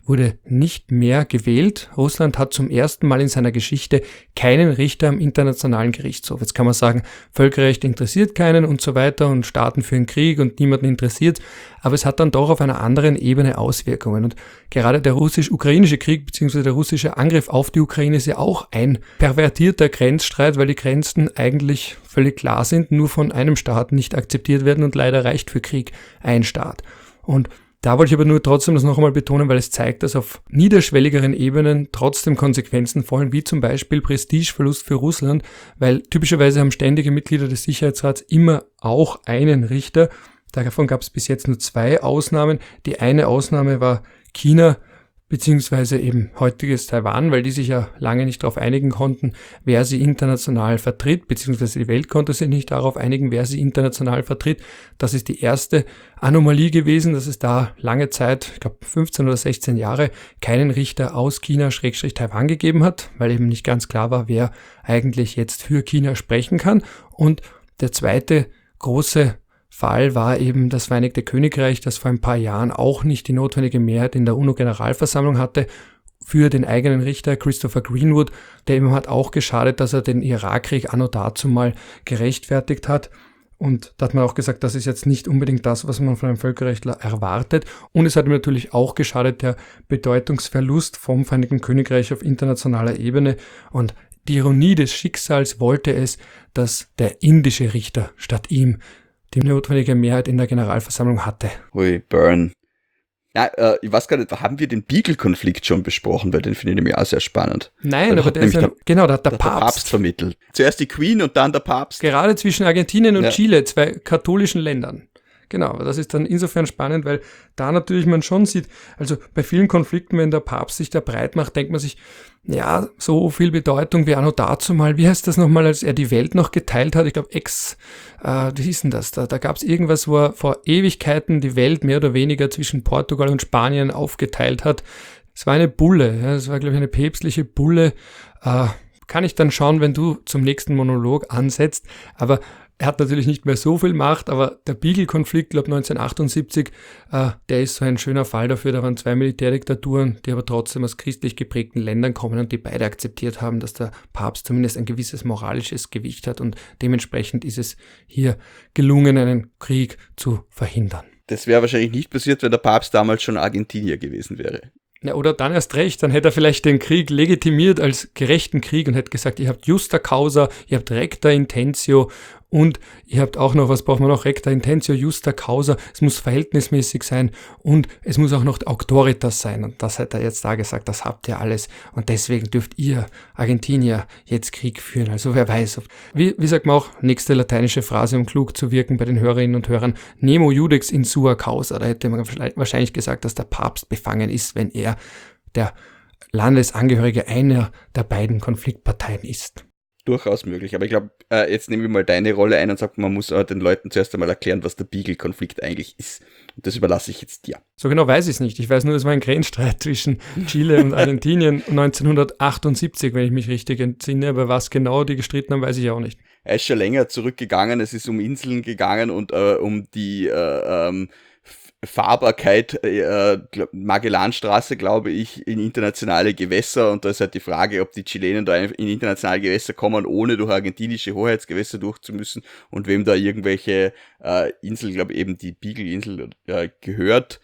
wurde nicht mehr gewählt. Russland hat zum ersten Mal in seiner Geschichte keinen Richter am Internationalen Gerichtshof. Jetzt kann man sagen, Völkerrecht interessiert keinen und so weiter und Staaten führen Krieg und niemanden interessiert, aber es hat dann doch auf einer anderen Ebene Auswirkungen. Und gerade der russisch-ukrainische Krieg bzw. der russische Angriff auf die Ukraine ist ja auch ein pervertierter Grenzstreit, weil die Grenzen eigentlich völlig klar sind, nur von einem Staat nicht akzeptiert werden und leider reicht für Krieg ein Staat. Und da wollte ich aber nur trotzdem das noch einmal betonen, weil es zeigt, dass auf niederschwelligeren Ebenen trotzdem Konsequenzen fallen, wie zum Beispiel Prestigeverlust für Russland, weil typischerweise haben ständige Mitglieder des Sicherheitsrats immer auch einen Richter. Davon gab es bis jetzt nur zwei Ausnahmen. Die eine Ausnahme war China, beziehungsweise eben heutiges Taiwan, weil die sich ja lange nicht darauf einigen konnten, wer sie international vertritt, beziehungsweise die Welt konnte sich nicht darauf einigen, wer sie international vertritt. Das ist die erste Anomalie gewesen, dass es da lange Zeit, ich glaube fünfzehn oder sechzehn Jahre, keinen Richter aus China-Taiwan gegeben hat, weil eben nicht ganz klar war, wer eigentlich jetzt für China sprechen kann. Und der zweite große Fall war eben das Vereinigte Königreich, das vor ein paar Jahren auch nicht die notwendige Mehrheit in der UNO-Generalversammlung hatte für den eigenen Richter Christopher Greenwood, der eben hat auch geschadet, dass er den Irakkrieg anno dazu mal gerechtfertigt hat. Und da hat man auch gesagt, das ist jetzt nicht unbedingt das, was man von einem Völkerrechtler erwartet. Und es hat ihm natürlich auch geschadet, der Bedeutungsverlust vom Vereinigten Königreich auf internationaler Ebene. Und die Ironie des Schicksals wollte es, dass der indische Richter statt ihm die notwendige Mehrheit in der Generalversammlung hatte. Ui, burn. Ja, äh, ich weiß gar nicht, haben wir den Beagle-Konflikt schon besprochen, weil den finde ich nämlich auch sehr spannend. Nein, aber der ist ein, genau, da hat der, der Papst. der Papst vermittelt. Zuerst die Queen und dann der Papst. Gerade zwischen Argentinien und ja. Chile, zwei katholischen Ländern. Genau, das ist dann insofern spannend, weil da natürlich man schon sieht, also bei vielen Konflikten, wenn der Papst sich da breit macht, denkt man sich, ja, so viel Bedeutung wie anno dazu mal, wie heißt das nochmal, als er die Welt noch geteilt hat, ich glaube ex, äh, wie hieß denn das, da, da gab es irgendwas, wo er vor Ewigkeiten die Welt mehr oder weniger zwischen Portugal und Spanien aufgeteilt hat. Es war eine Bulle, ja, es war glaube ich eine päpstliche Bulle, äh, kann ich dann schauen, wenn du zum nächsten Monolog ansetzt, aber er hat natürlich nicht mehr so viel Macht, aber der Beagle-Konflikt, glaube neunzehnhundertachtundsiebzig, äh, der ist so ein schöner Fall dafür. Da waren zwei Militärdiktaturen, die aber trotzdem aus christlich geprägten Ländern kommen und die beide akzeptiert haben, dass der Papst zumindest ein gewisses moralisches Gewicht hat und dementsprechend ist es hier gelungen, einen Krieg zu verhindern. Das wäre wahrscheinlich nicht passiert, wenn der Papst damals schon Argentinier gewesen wäre. Ja, oder dann erst recht, dann hätte er vielleicht den Krieg legitimiert als gerechten Krieg und hätte gesagt, ihr habt justa causa, ihr habt recta intentio und ihr habt auch noch, was braucht man noch, recta intentio, justa causa, es muss verhältnismäßig sein und es muss auch noch auctoritas sein und das hat er jetzt da gesagt, das habt ihr alles und deswegen dürft ihr Argentinier jetzt Krieg führen, also wer weiß. Wie, wie sagt man auch, nächste lateinische Phrase, um klug zu wirken bei den Hörerinnen und Hörern, nemo judex in sua causa, da hätte man wahrscheinlich gesagt, dass der Papst befangen ist, wenn er der Landesangehörige einer der beiden Konfliktparteien ist. Durchaus möglich, aber ich glaube, äh, jetzt nehme ich mal deine Rolle ein und sage, man muss äh, den Leuten zuerst einmal erklären, was der Beagle-Konflikt eigentlich ist. Und das überlasse ich jetzt dir. So genau weiß ich es nicht. Ich weiß nur, es war ein Grenzstreit zwischen Chile und Argentinien neunzehnhundertachtundsiebzig, wenn ich mich richtig entsinne, aber was genau die gestritten haben, weiß ich auch nicht. Er ist schon länger zurückgegangen, es ist um Inseln gegangen und äh, um die äh, ähm, Fahrbarkeit, äh, Magellanstraße, glaube ich, in internationale Gewässer und da ist halt die Frage, ob die Chilenen da in internationale Gewässer kommen, ohne durch argentinische Hoheitsgewässer durchzumüssen und wem da irgendwelche äh, Inseln, glaube ich, eben die Beagle-Insel äh, gehört.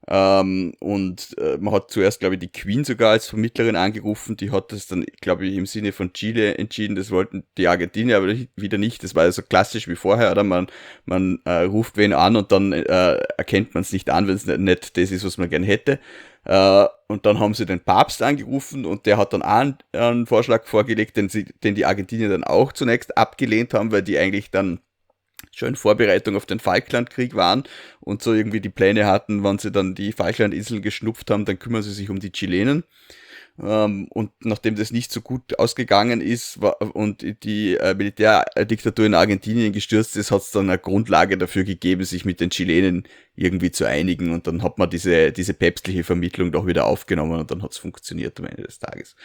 Ähm, und äh, man hat zuerst, glaube ich, die Queen sogar als Vermittlerin angerufen, die hat das dann, glaube ich, im Sinne von Chile entschieden, das wollten die Argentinier aber wieder nicht, das war ja so klassisch wie vorher, oder man, man äh, ruft wen an und dann äh, erkennt man es nicht an, wenn es nicht das ist, was man gern hätte. Äh, und dann haben sie den Papst angerufen und der hat dann einen, einen Vorschlag vorgelegt, den, sie, den die Argentinier dann auch zunächst abgelehnt haben, weil die eigentlich dann schon in Vorbereitung auf den Falklandkrieg waren und so irgendwie die Pläne hatten, wenn sie dann die Falklandinseln geschnupft haben, dann kümmern sie sich um die Chilenen. Ähm, und nachdem das nicht so gut ausgegangen ist war, und die äh, Militärdiktatur in Argentinien gestürzt ist, hat es dann eine Grundlage dafür gegeben, sich mit den Chilenen irgendwie zu einigen und dann hat man diese, diese päpstliche Vermittlung doch wieder aufgenommen und dann hat es funktioniert am Ende des Tages.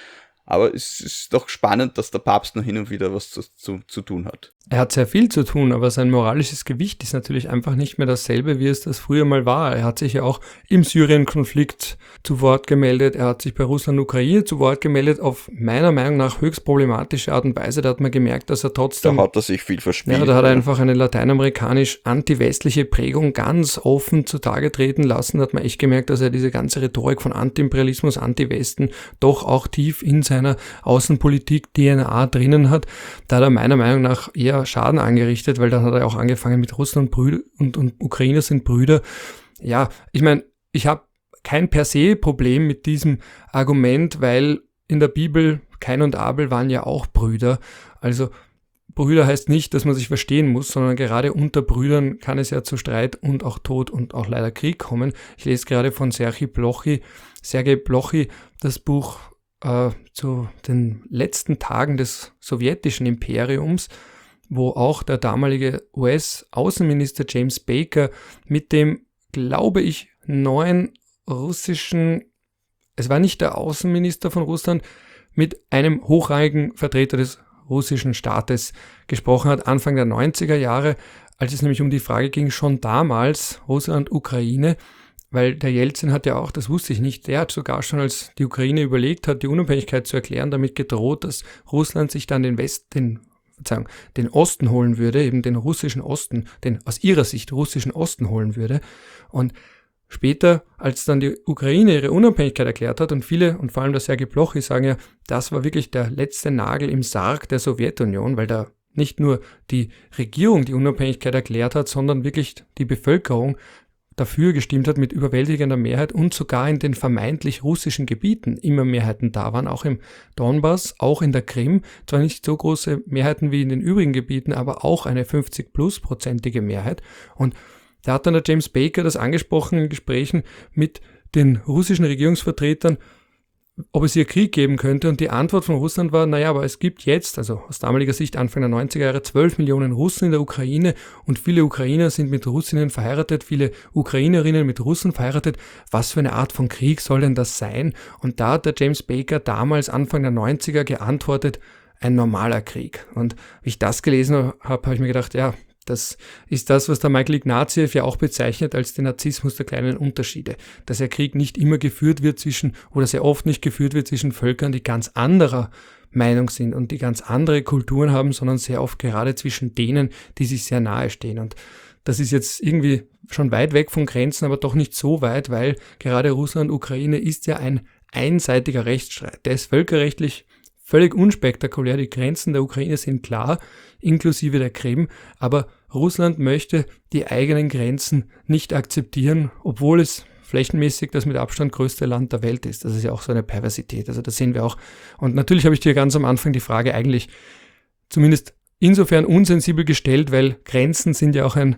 Aber es ist doch spannend, dass der Papst noch hin und wieder was zu, zu, zu tun hat. Er hat sehr viel zu tun, aber sein moralisches Gewicht ist natürlich einfach nicht mehr dasselbe, wie es das früher mal war. Er hat sich ja auch im Syrien-Konflikt zu Wort gemeldet, er hat sich bei Russland-Ukraine zu Wort gemeldet, auf meiner Meinung nach höchst problematische Art und Weise. Da hat man gemerkt, dass er trotzdem... Da hat er sich viel verspielt. Ja, da hat er einfach eine lateinamerikanisch anti-westliche Prägung ganz offen zutage treten lassen. Da hat man echt gemerkt, dass er diese ganze Rhetorik von Anti-Imperialismus, Anti-Westen doch auch tief in seiner Außenpolitik-D N A drinnen hat. Da hat er meiner Meinung nach eher Schaden angerichtet, weil dann hat er auch angefangen mit Russland Brüder und, und Ukrainer sind Brüder. Ja, ich meine, ich habe kein per se Problem mit diesem Argument, weil in der Bibel Kain und Abel waren ja auch Brüder. Also Brüder heißt nicht, dass man sich verstehen muss, sondern gerade unter Brüdern kann es ja zu Streit und auch Tod und auch leider Krieg kommen. Ich lese gerade von Sergei Blochy, Sergei Blochy das Buch äh, zu den letzten Tagen des sowjetischen Imperiums, wo auch der damalige U S-Außenminister James Baker mit dem, glaube ich, neuen russischen, es war nicht der Außenminister von Russland, mit einem hochrangigen Vertreter des russischen Staates gesprochen hat, Anfang der neunziger Jahre, als es nämlich um die Frage ging, schon damals Russland-Ukraine, weil der Jelzin hat ja auch, das wusste ich nicht, der hat sogar schon, als die Ukraine überlegt hat, die Unabhängigkeit zu erklären, damit gedroht, dass Russland sich dann den West, den Verzeihung, den Osten holen würde, eben den russischen Osten, den aus ihrer Sicht russischen Osten holen würde. Und später, als dann die Ukraine ihre Unabhängigkeit erklärt hat und viele, und vor allem der Sergei Blochy, sagen ja, das war wirklich der letzte Nagel im Sarg der Sowjetunion, weil da nicht nur die Regierung die Unabhängigkeit erklärt hat, sondern wirklich die Bevölkerung dafür gestimmt hat mit überwältigender Mehrheit und sogar in den vermeintlich russischen Gebieten immer Mehrheiten da waren, auch im Donbass, auch in der Krim, zwar nicht so große Mehrheiten wie in den übrigen Gebieten, aber auch eine fünfzig plus prozentige Mehrheit. Und da hat dann der James Baker das angesprochen in Gesprächen mit den russischen Regierungsvertretern, ob es hier Krieg geben könnte, und die Antwort von Russland war, naja, aber es gibt jetzt, also aus damaliger Sicht Anfang der neunziger Jahre, zwölf Millionen Russen in der Ukraine und viele Ukrainer sind mit Russinnen verheiratet, viele Ukrainerinnen mit Russen verheiratet. Was für eine Art von Krieg soll denn das sein? Und da hat der James Baker damals Anfang der neunziger geantwortet, ein normaler Krieg. Und wie ich das gelesen habe, habe ich mir gedacht, ja, das ist das, was der Michael Ignatieff ja auch bezeichnet als den Narzissmus der kleinen Unterschiede. Dass der Krieg nicht immer geführt wird zwischen, oder sehr oft nicht geführt wird zwischen Völkern, die ganz anderer Meinung sind und die ganz andere Kulturen haben, sondern sehr oft gerade zwischen denen, die sich sehr nahe stehen. Und das ist jetzt irgendwie schon weit weg von Grenzen, aber doch nicht so weit, weil gerade Russland, Ukraine ist ja ein einseitiger Rechtsstreit. Der ist völkerrechtlich völlig unspektakulär, die Grenzen der Ukraine sind klar, inklusive der Krim, aber Russland möchte die eigenen Grenzen nicht akzeptieren, obwohl es flächenmäßig das mit Abstand größte Land der Welt ist. Das ist ja auch so eine Perversität, also das sehen wir auch. Und natürlich habe ich dir ganz am Anfang die Frage eigentlich zumindest insofern unsensibel gestellt, weil Grenzen sind ja auch ein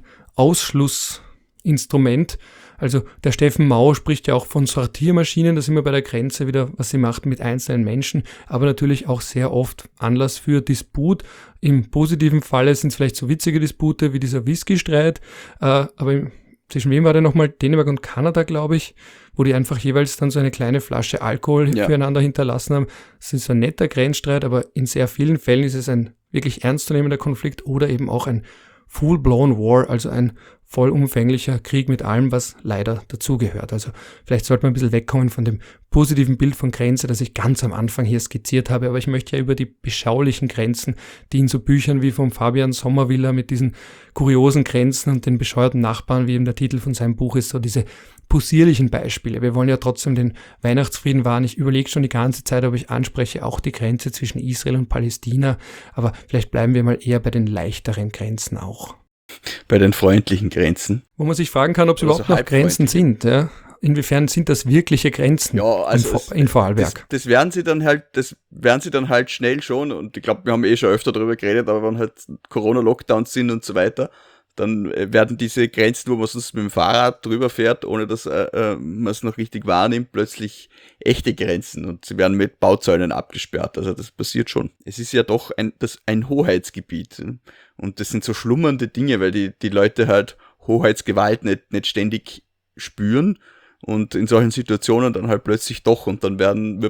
Ausschlussinstrument. Also der Steffen Mau spricht ja auch von Sortiermaschinen, da sind wir bei der Grenze wieder, was sie macht mit einzelnen Menschen, aber natürlich auch sehr oft Anlass für Disput. Im positiven Falle sind es vielleicht so witzige Dispute wie dieser Whisky-Streit, äh, aber im, zwischen wem war der nochmal? Dänemark und Kanada, glaube ich, wo die einfach jeweils dann so eine kleine Flasche Alkohol ja. füreinander hinterlassen haben. Das ist so ein netter Grenzstreit, aber in sehr vielen Fällen ist es ein wirklich ernstzunehmender Konflikt oder eben auch ein Full-blown War, also ein vollumfänglicher Krieg mit allem, was leider dazugehört. Also vielleicht sollte man ein bisschen wegkommen von dem positiven Bild von Grenze, das ich ganz am Anfang hier skizziert habe, aber ich möchte ja über die beschaulichen Grenzen, die in so Büchern wie vom Fabian Sommervilla mit diesen kuriosen Grenzen und den bescheuerten Nachbarn, wie eben der Titel von seinem Buch ist, so diese possierlichen Beispiele. Wir wollen ja trotzdem den Weihnachtsfrieden wahren. Ich überlege schon die ganze Zeit, ob ich anspreche, auch die Grenze zwischen Israel und Palästina, aber vielleicht bleiben wir mal eher bei den leichteren Grenzen auch. Bei den freundlichen Grenzen. Wo man sich fragen kann, ob es also überhaupt noch Grenzen sind. Ja? Inwiefern sind das wirkliche Grenzen ja, also in, es, in Vorarlberg? Das, das werden sie dann halt, das werden sie dann halt schnell schon, und ich glaube, wir haben eh schon öfter darüber geredet, aber wenn halt Corona-Lockdowns sind und so weiter, dann werden diese Grenzen, wo man sonst mit dem Fahrrad drüber fährt, ohne dass äh, äh, man es noch richtig wahrnimmt, plötzlich echte Grenzen, und sie werden mit Bauzäunen abgesperrt. Also das passiert schon. Es ist ja doch ein, das, ein Hoheitsgebiet, und das sind so schlummernde Dinge, weil die, die Leute halt Hoheitsgewalt nicht, nicht ständig spüren und in solchen Situationen dann halt plötzlich doch, und dann werden, wird man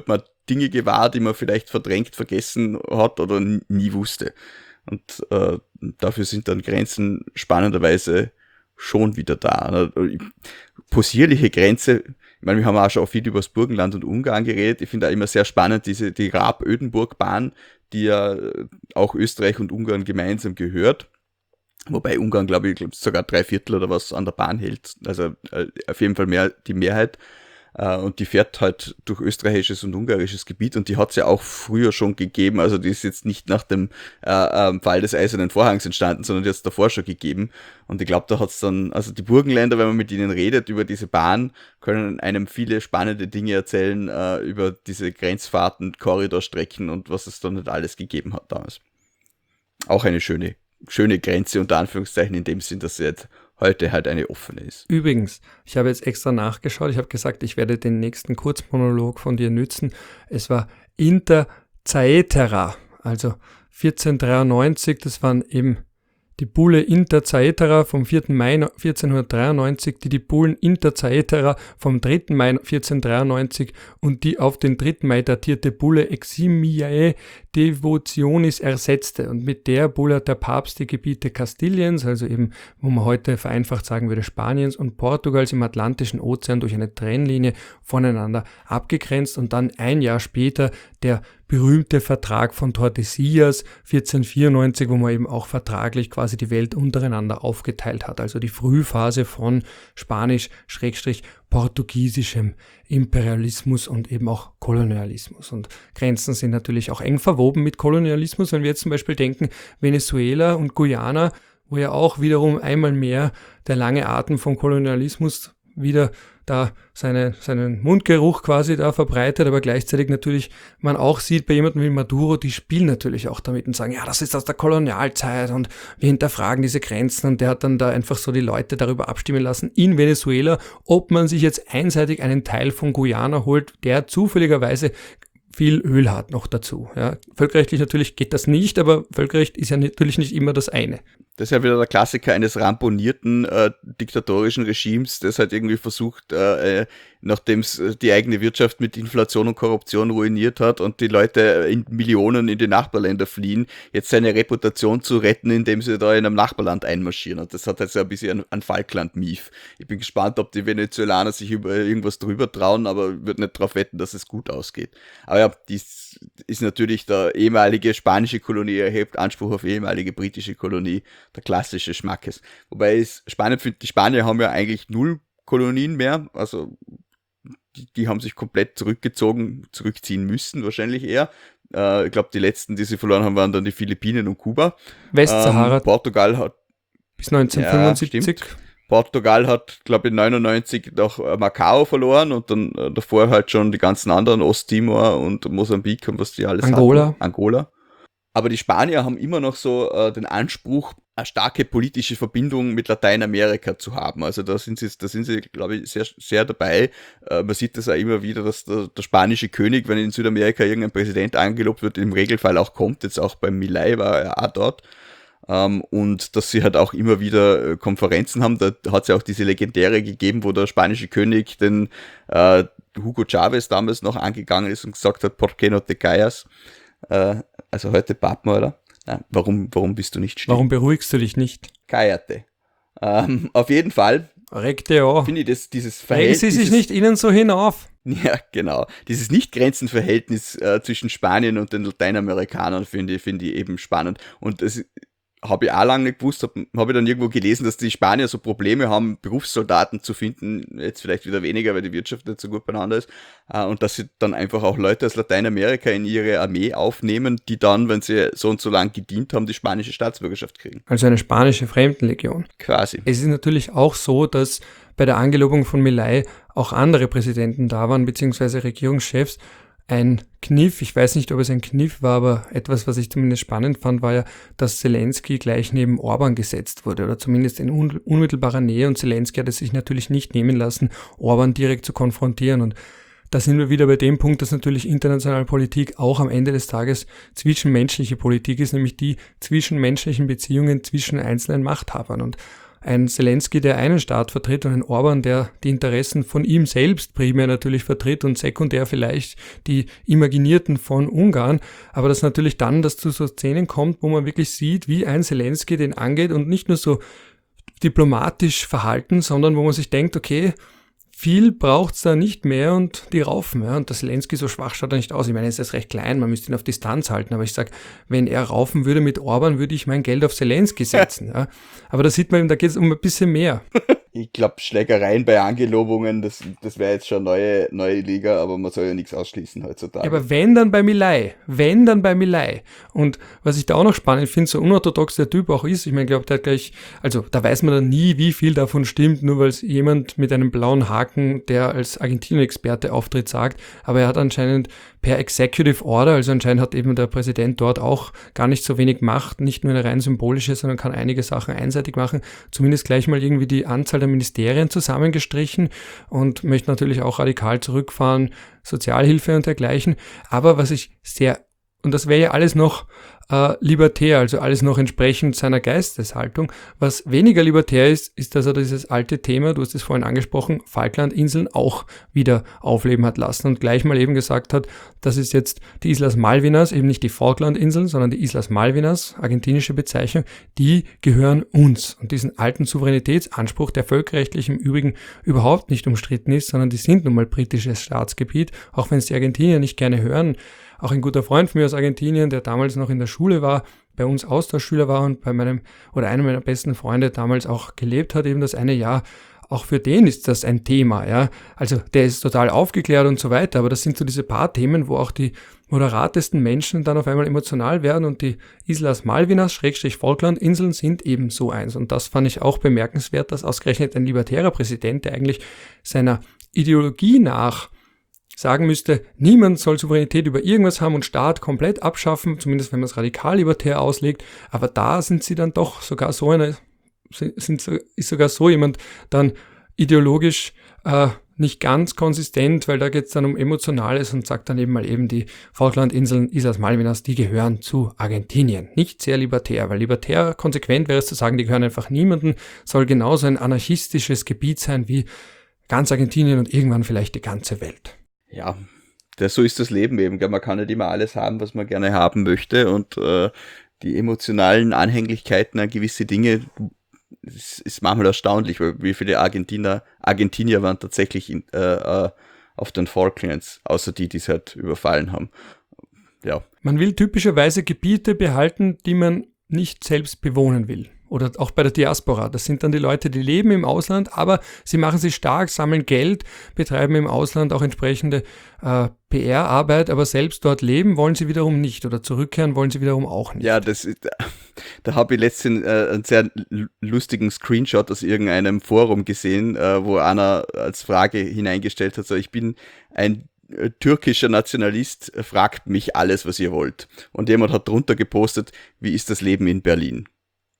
Dinge gewahr, die man vielleicht verdrängt, vergessen hat oder n- nie wusste. Und äh, dafür sind dann Grenzen spannenderweise schon wieder da. Possierliche Grenze, ich meine, wir haben auch schon viel über das Burgenland und Ungarn geredet. Ich finde auch immer sehr spannend, diese die Raab-Ödenburg-Bahn, die ja auch Österreich und Ungarn gemeinsam gehört. Wobei Ungarn, glaube ich, glaub, sogar drei Viertel oder was an der Bahn hält. Also äh, auf jeden Fall mehr die Mehrheit. Äh, und die fährt halt durch österreichisches und ungarisches Gebiet. Und die hat es ja auch früher schon gegeben. Also die ist jetzt nicht nach dem äh, äh, Fall des Eisernen Vorhangs entstanden, sondern die hat es davor schon gegeben. Und ich glaube, da hat es dann, also die Burgenländer, wenn man mit ihnen redet über diese Bahn, können einem viele spannende Dinge erzählen äh, über diese Grenzfahrten, Korridorstrecken und was es dann nicht alles gegeben hat damals. Auch eine schöne schöne Grenze unter Anführungszeichen in dem Sinn, dass sie jetzt heute halt eine offene ist. Übrigens, ich habe jetzt extra nachgeschaut, ich habe gesagt, ich werde den nächsten Kurzmonolog von dir nützen. Es war Inter Caetera, also vierzehnhundertdreiundneunzig, das waren eben die Bulle Inter Caetera vom vierten Mai vierzehnhundertdreiundneunzig, die die Bullen Inter Caetera vom dritten Mai vierzehnhundertdreiundneunzig und die auf den dritten Mai datierte Bulle Eximiae Devotionis ersetzte. Und mit der Bulle hat der Papst die Gebiete Kastiliens, also eben, wo man heute vereinfacht sagen würde, Spaniens und Portugals im Atlantischen Ozean durch eine Trennlinie voneinander abgegrenzt und dann ein Jahr später der berühmte Vertrag von Tordesillas vierzehnhundertvierundneunzig, wo man eben auch vertraglich quasi die Welt untereinander aufgeteilt hat. Also die Frühphase von spanisch-portugiesischem Imperialismus und eben auch Kolonialismus. Und Grenzen sind natürlich auch eng verwoben mit Kolonialismus. Wenn wir jetzt zum Beispiel denken, Venezuela und Guyana, wo ja auch wiederum einmal mehr der lange Atem von Kolonialismus wieder da seine, seinen Mundgeruch quasi da verbreitet, aber gleichzeitig natürlich man auch sieht bei jemandem wie Maduro, die spielen natürlich auch damit und sagen, ja, das ist aus der Kolonialzeit und wir hinterfragen diese Grenzen, und der hat dann da einfach so die Leute darüber abstimmen lassen in Venezuela, ob man sich jetzt einseitig einen Teil von Guyana holt, der zufälligerweise viel Öl hat noch dazu. Ja. Völkerrechtlich natürlich geht das nicht, aber Völkerrecht ist ja natürlich nicht immer das eine. Das ist ja wieder der Klassiker eines ramponierten äh, diktatorischen Regimes, das halt irgendwie versucht, äh, nachdem es die eigene Wirtschaft mit Inflation und Korruption ruiniert hat und die Leute in Millionen in die Nachbarländer fliehen, jetzt seine Reputation zu retten, indem sie da in einem Nachbarland einmarschieren. Und das hat halt so ein bisschen ein Falkland-Mief. Ich bin gespannt, ob die Venezuelaner sich über irgendwas drüber trauen, aber würde nicht darauf wetten, dass es gut ausgeht. Aber ja, dies ist natürlich der ehemalige spanische Kolonie, erhebt Anspruch auf ehemalige britische Kolonie, der klassische Schmackes. Wobei ich es spannend finde, die Spanier haben ja eigentlich null Kolonien mehr, also die, die haben sich komplett zurückgezogen, zurückziehen müssen wahrscheinlich eher. Äh, ich glaube, die letzten, die sie verloren haben, waren dann die Philippinen und Kuba. Westsahara. Ähm, Portugal hat bis neunzehnhundertfünfundsiebzig. Ja, Portugal hat, glaube ich, neunundneunzig noch Macau verloren und dann äh, davor halt schon die ganzen anderen, Osttimor und Mosambik und was die alles Angola. hatten. Angola. Aber die Spanier haben immer noch so äh, den Anspruch, eine starke politische Verbindung mit Lateinamerika zu haben. Also da sind sie, da sind sie, glaube ich, sehr, sehr dabei. Äh, man sieht das auch immer wieder, dass der, der spanische König, wenn in Südamerika irgendein Präsident angelobt wird, im Regelfall auch kommt. Jetzt auch beim Milei war er auch dort. Um, und dass sie halt auch immer wieder äh, Konferenzen haben. Da hat es ja auch diese legendäre gegeben, wo der spanische König den äh, Hugo Chavez damals noch angegangen ist und gesagt hat, ¿Por qué no te callas? Äh, also heute Papen, oder? Nein, warum, warum bist du nicht still? Warum beruhigst du dich nicht? Cállate. Ähm, auf jeden Fall Regte ja. finde ich das, dieses Regen Verhältnis... Sie sich nicht ihnen so hinauf. Ja, genau. Dieses Nicht-Grenzen-Verhältnis äh, zwischen Spanien und den Lateinamerikanern finde ich, finde ich eben spannend. Und das habe ich auch lange nicht gewusst, habe hab ich dann irgendwo gelesen, dass die Spanier so Probleme haben, Berufssoldaten zu finden, jetzt vielleicht wieder weniger, weil die Wirtschaft nicht so gut beieinander ist, äh, und dass sie dann einfach auch Leute aus Lateinamerika in ihre Armee aufnehmen, die dann, wenn sie so und so lang gedient haben, die spanische Staatsbürgerschaft kriegen. Also eine spanische Fremdenlegion. Quasi. Es ist natürlich auch so, dass bei der Angelobung von Milei auch andere Präsidenten da waren, beziehungsweise Regierungschefs. Ein Kniff, ich weiß nicht, ob es ein Kniff war, aber etwas, was ich zumindest spannend fand, war ja, dass Zelensky gleich neben Orban gesetzt wurde oder zumindest in un- unmittelbarer Nähe, und Zelensky hat es sich natürlich nicht nehmen lassen, Orban direkt zu konfrontieren, und da sind wir wieder bei dem Punkt, dass natürlich internationale Politik auch am Ende des Tages zwischenmenschliche Politik ist, nämlich die zwischenmenschlichen Beziehungen zwischen einzelnen Machthabern, und ein Zelensky, der einen Staat vertritt und ein Orban, der die Interessen von ihm selbst primär natürlich vertritt und sekundär vielleicht die imaginierten von Ungarn, aber dass natürlich dann das zu so Szenen kommt, wo man wirklich sieht, wie ein Zelensky den angeht und nicht nur so diplomatisch verhalten, sondern wo man sich denkt, okay, viel braucht's da nicht mehr und die raufen. Ja. Und der Zelensky so schwach schaut er nicht aus. Ich meine, er ist jetzt recht klein, man müsste ihn auf Distanz halten. Aber ich sag, wenn er raufen würde mit Orban, würde ich mein Geld auf Zelensky setzen. Ja. Aber da sieht man eben, da geht es um ein bisschen mehr. Ich glaube, Schlägereien bei Angelobungen, das, das wäre jetzt schon neue, neue Liga, aber man soll ja nichts ausschließen heutzutage. Ja, aber wenn, dann bei Milei. Wenn, dann bei Milei. Und was ich da auch noch spannend finde, so unorthodox der Typ auch ist, ich meine, ich glaube, der hat gleich, also da weiß man dann nie, wie viel davon stimmt, nur weil es jemand mit einem blauen Haken, der als Argentinien-Experte auftritt, sagt, aber er hat anscheinend per Executive Order, also anscheinend hat eben der Präsident dort auch gar nicht so wenig Macht, nicht nur eine rein symbolische, sondern kann einige Sachen einseitig machen, zumindest gleich mal irgendwie die Anzahl der Ministerien zusammengestrichen und möchte natürlich auch radikal zurückfahren, Sozialhilfe und dergleichen. Aber was ich sehr, und das wäre ja alles noch äh, libertär, also alles noch entsprechend seiner Geisteshaltung. Was weniger libertär ist, ist, dass er dieses alte Thema, du hast es vorhin angesprochen, Falklandinseln auch wieder aufleben hat lassen und gleich mal eben gesagt hat, das ist jetzt die Islas Malvinas, eben nicht die Falklandinseln, sondern die Islas Malvinas, argentinische Bezeichnung, die gehören uns. Und diesen alten Souveränitätsanspruch, der völkerrechtlich im Übrigen überhaupt nicht umstritten ist, sondern die sind nun mal britisches Staatsgebiet, auch wenn es die Argentinier nicht gerne hören. Auch ein guter Freund von mir aus Argentinien, der damals noch in der Schule war, bei uns Austauschschüler war und bei meinem oder einem meiner besten Freunde damals auch gelebt hat, eben das eine Jahr. Auch für den ist das ein Thema, ja. Also der ist total aufgeklärt und so weiter, aber das sind so diese paar Themen, wo auch die moderatesten Menschen dann auf einmal emotional werden und die Islas Malvinas, Schrägstrich Falklandinseln sind eben so eins. Und das fand ich auch bemerkenswert, dass ausgerechnet ein libertärer Präsident, der eigentlich seiner Ideologie nach sagen müsste, niemand soll Souveränität über irgendwas haben und Staat komplett abschaffen, zumindest wenn man es radikal libertär auslegt, aber da sind sie dann doch sogar so eine, sind, ist sogar so jemand dann ideologisch äh, nicht ganz konsistent, weil da geht es dann um Emotionales und sagt dann eben mal eben, die Falklandinseln, Islas Malvinas, die gehören zu Argentinien. Nicht sehr libertär, weil libertär konsequent wäre es zu sagen, die gehören einfach niemandem, soll genauso ein anarchistisches Gebiet sein wie ganz Argentinien und irgendwann vielleicht die ganze Welt. Ja, das, so ist das Leben eben. Man kann nicht immer alles haben, was man gerne haben möchte und äh, die emotionalen Anhänglichkeiten an gewisse Dinge, es ist manchmal erstaunlich, weil wie viele Argentinier, Argentinier waren tatsächlich in, äh, äh, auf den Falklands, außer die, die es halt überfallen haben. Ja. Man will typischerweise Gebiete behalten, die man nicht selbst bewohnen will. Oder auch bei der Diaspora. Das sind dann die Leute, die leben im Ausland, aber sie machen sich stark, sammeln Geld, betreiben im Ausland auch entsprechende äh, P R-Arbeit, aber selbst dort leben wollen sie wiederum nicht oder zurückkehren wollen sie wiederum auch nicht. Ja, das ist, da habe ich letztens äh, einen sehr lustigen Screenshot aus irgendeinem Forum gesehen, äh, wo einer als Frage hineingestellt hat, so ich bin ein türkischer Nationalist, fragt mich alles, was ihr wollt. Und jemand hat drunter gepostet, wie ist das Leben in Berlin?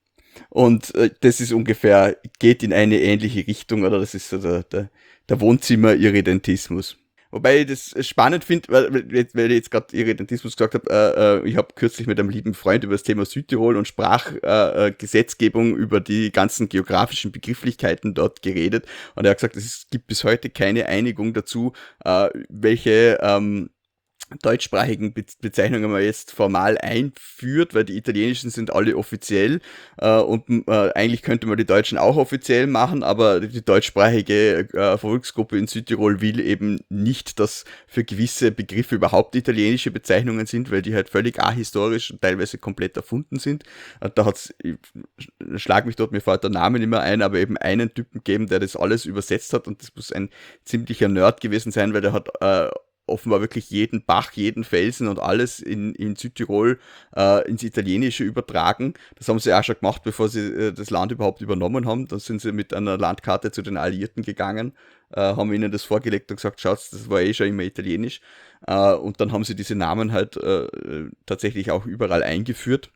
Und äh, das ist ungefähr, geht in eine ähnliche Richtung, oder das ist so der, der, der Wohnzimmer-Irredentismus. Wobei ich das spannend finde, weil, weil ich jetzt gerade Irredentismus gesagt habe, äh, äh, ich habe kürzlich mit einem lieben Freund über das Thema Südtirol und Sprachgesetzgebung äh, über die ganzen geografischen Begrifflichkeiten dort geredet. Und er hat gesagt, es gibt bis heute keine Einigung dazu, äh, welche ähm, deutschsprachigen Be- Bezeichnungen man jetzt formal einführt, weil die italienischen sind alle offiziell äh, und äh, eigentlich könnte man die deutschen auch offiziell machen, aber die deutschsprachige äh, Volksgruppe in Südtirol will eben nicht, dass für gewisse Begriffe überhaupt italienische Bezeichnungen sind, weil die halt völlig ahistorisch und teilweise komplett erfunden sind. Und da hat's, ich schlag mich dort, mir fällt der Name nicht mehr ein, aber eben einen Typen gegeben, der das alles übersetzt hat und das muss ein ziemlicher Nerd gewesen sein, weil der hat äh, offenbar wirklich jeden Bach, jeden Felsen und alles in, in Südtirol äh, ins Italienische übertragen. Das haben sie auch schon gemacht, bevor sie äh, das Land überhaupt übernommen haben. Da sind sie mit einer Landkarte zu den Alliierten gegangen, äh, haben ihnen das vorgelegt und gesagt, schaut, das war eh schon immer Italienisch. Äh, und dann haben sie diese Namen halt äh, tatsächlich auch überall eingeführt.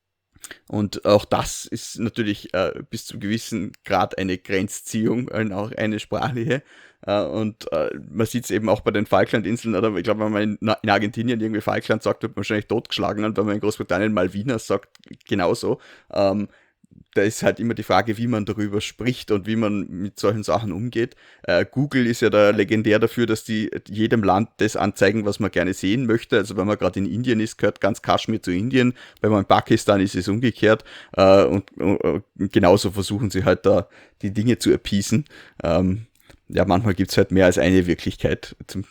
Und auch das ist natürlich äh, bis zu einem gewissen Grad eine Grenzziehung, äh, auch eine sprachliche. Uh, und uh, man sieht es eben auch bei den Falklandinseln, oder ich glaube, wenn man in, in Argentinien irgendwie Falkland sagt, wird man wahrscheinlich totgeschlagen, und wenn man in Großbritannien Malvinas sagt, genauso. Um, da ist halt immer die Frage, wie man darüber spricht und wie man mit solchen Sachen umgeht. Äh, Google ist ja da legendär dafür, dass die jedem Land das anzeigen, was man gerne sehen möchte. Also wenn man gerade in Indien ist, gehört ganz Kaschmir zu Indien. Wenn man in Pakistan ist, ist es umgekehrt. Äh, und, und genauso versuchen sie halt da die Dinge zu appeasen. Ähm, ja, manchmal gibt es halt mehr als eine Wirklichkeit. Zum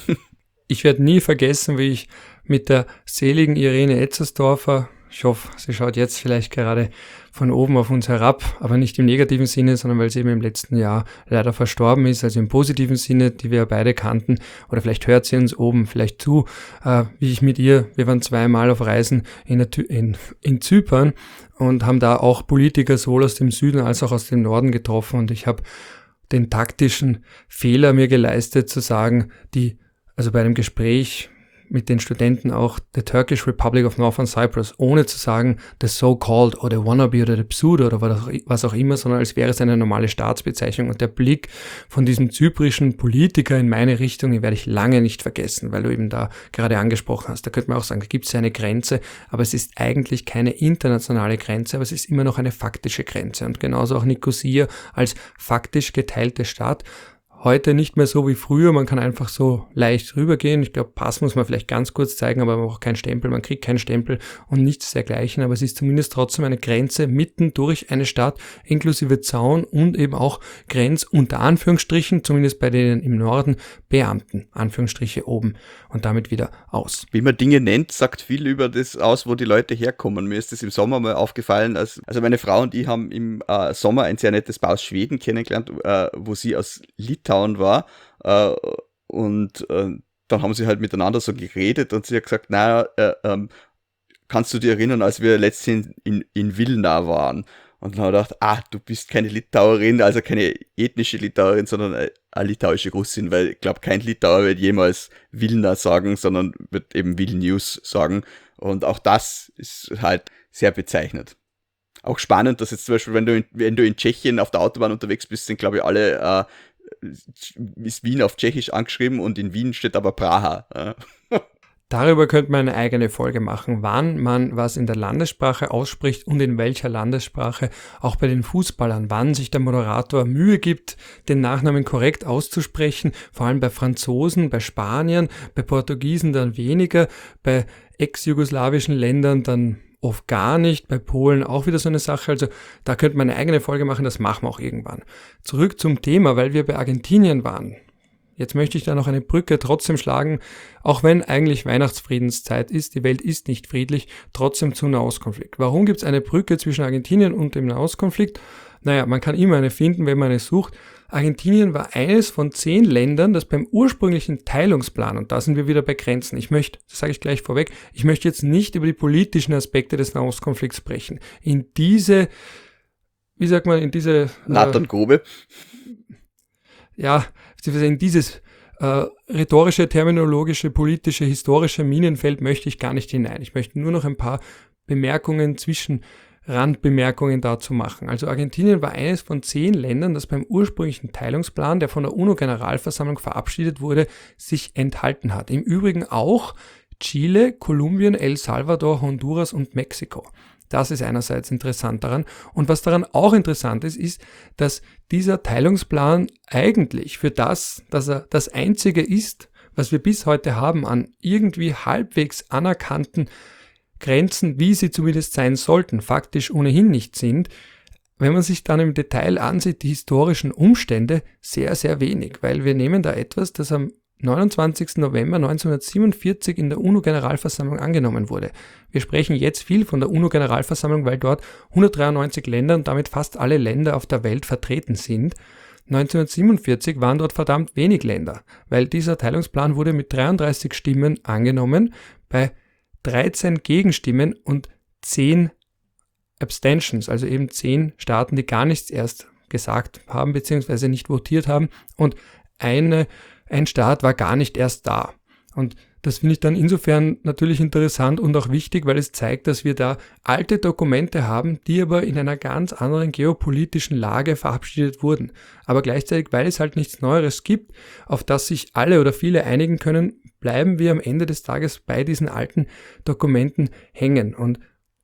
Ich werde nie vergessen, wie ich mit der seligen Irene Etzersdorfer, ich hoffe, sie schaut jetzt vielleicht gerade von oben auf uns herab, aber nicht im negativen Sinne, sondern weil sie eben im letzten Jahr leider verstorben ist, also im positiven Sinne, die wir beide kannten, oder vielleicht hört sie uns oben vielleicht zu, äh, wie ich mit ihr, wir waren zweimal auf Reisen in, in, in Zypern und haben da auch Politiker sowohl aus dem Süden als auch aus dem Norden getroffen, und ich habe den taktischen Fehler mir geleistet zu sagen, die, also bei einem Gespräch mit den Studenten auch the Turkish Republic of Northern Cyprus, ohne zu sagen the so-called oder the wannabe oder the pseudo oder was auch immer, sondern als wäre es eine normale Staatsbezeichnung. Und der Blick von diesem zyprischen Politiker in meine Richtung, den werde ich lange nicht vergessen, weil du eben da gerade angesprochen hast. Da könnte man auch sagen, da gibt es ja eine Grenze, aber es ist eigentlich keine internationale Grenze, aber es ist immer noch eine faktische Grenze. Und genauso auch Nikosia als faktisch geteilte Stadt. Heute nicht mehr so wie früher, man kann einfach so leicht rübergehen. Ich glaube, Pass muss man vielleicht ganz kurz zeigen, aber man braucht keinen Stempel, man kriegt keinen Stempel und nichts dergleichen. Aber es ist zumindest trotzdem eine Grenze mitten durch eine Stadt, inklusive Zaun und eben auch Grenz unter Anführungsstrichen, zumindest bei denen im Norden, Beamten, Anführungsstriche oben und damit wieder aus. Wie man Dinge nennt, sagt viel über das aus, wo die Leute herkommen. Mir ist das im Sommer mal aufgefallen, als, also meine Frau und ich haben im äh, Sommer ein sehr nettes Paar aus Schweden kennengelernt, äh, wo sie aus Litauen war, äh, und äh, dann haben sie halt miteinander so geredet und sie hat gesagt, naja, äh, ähm, kannst du dich erinnern, als wir letztens in, in Vilna waren? Und dann habe ich gedacht, ah, du bist keine Litauerin, also keine ethnische Litauerin, sondern eine, eine litauische Russin, weil ich glaube, kein Litauer wird jemals Vilna sagen, sondern wird eben Vilnius sagen, und auch das ist halt sehr bezeichnend. Auch spannend, dass jetzt zum Beispiel, wenn du in, wenn du in Tschechien auf der Autobahn unterwegs bist, sind glaube ich alle äh, ist Wien auf Tschechisch angeschrieben und in Wien steht aber Praha. Darüber könnte man eine eigene Folge machen, wann man was in der Landessprache ausspricht und in welcher Landessprache, auch bei den Fußballern, wann sich der Moderator Mühe gibt, den Nachnamen korrekt auszusprechen, vor allem bei Franzosen, bei Spaniern, bei Portugiesen dann weniger, bei ex-jugoslawischen Ländern dann oft gar nicht, bei Polen auch wieder so eine Sache, also da könnte man eine eigene Folge machen, das machen wir auch irgendwann. Zurück zum Thema, weil wir bei Argentinien waren. Jetzt möchte ich da noch eine Brücke trotzdem schlagen, auch wenn eigentlich Weihnachtsfriedenszeit ist, die Welt ist nicht friedlich, trotzdem zum Nahostkonflikt. Warum gibt es eine Brücke zwischen Argentinien und dem Nahostkonflikt? Naja, man kann immer eine finden, wenn man eine sucht. Argentinien war eines von zehn Ländern, das beim ursprünglichen Teilungsplan, und da sind wir wieder bei Grenzen, ich möchte, das sage ich gleich vorweg, ich möchte jetzt nicht über die politischen Aspekte des Nahostkonflikts sprechen. In diese, wie sagt man, in diese... Nathangrube. Äh, ja, in dieses äh, rhetorische, terminologische, politische, historische Minenfeld möchte ich gar nicht hinein. Ich möchte nur noch ein paar Bemerkungen zwischen Randbemerkungen dazu machen. Also Argentinien war eines von zehn Ländern, das beim ursprünglichen Teilungsplan, der von der UNO-Generalversammlung verabschiedet wurde, sich enthalten hat. Im Übrigen auch Chile, Kolumbien, El Salvador, Honduras und Mexiko. Das ist einerseits interessant daran. Und was daran auch interessant ist, ist, dass dieser Teilungsplan eigentlich für das, dass er das einzige ist, was wir bis heute haben an irgendwie halbwegs anerkannten Grenzen, wie sie zumindest sein sollten, faktisch ohnehin nicht sind, wenn man sich dann im Detail ansieht, die historischen Umstände, sehr, sehr wenig, weil wir nehmen da etwas, das am neunundzwanzigsten November neunzehnhundertsiebenundvierzig in der UNO-Generalversammlung angenommen wurde. Wir sprechen jetzt viel von der UNO-Generalversammlung, weil dort hundertdreiundneunzig Länder und damit fast alle Länder auf der Welt vertreten sind. neunzehnhundertsiebenundvierzig waren dort verdammt wenig Länder, weil dieser Teilungsplan wurde mit dreiunddreißig Stimmen angenommen, bei dreizehn Gegenstimmen und zehn Abstentions, also eben zehn Staaten, die gar nichts erst gesagt haben bzw. nicht votiert haben, und eine Ein Staat war gar nicht erst da. Und das finde ich dann insofern natürlich interessant und auch wichtig, weil es zeigt, dass wir da alte Dokumente haben, die aber in einer ganz anderen geopolitischen Lage verabschiedet wurden. Aber gleichzeitig, weil es halt nichts Neueres gibt, auf das sich alle oder viele einigen können, bleiben wir am Ende des Tages bei diesen alten Dokumenten hängen. Und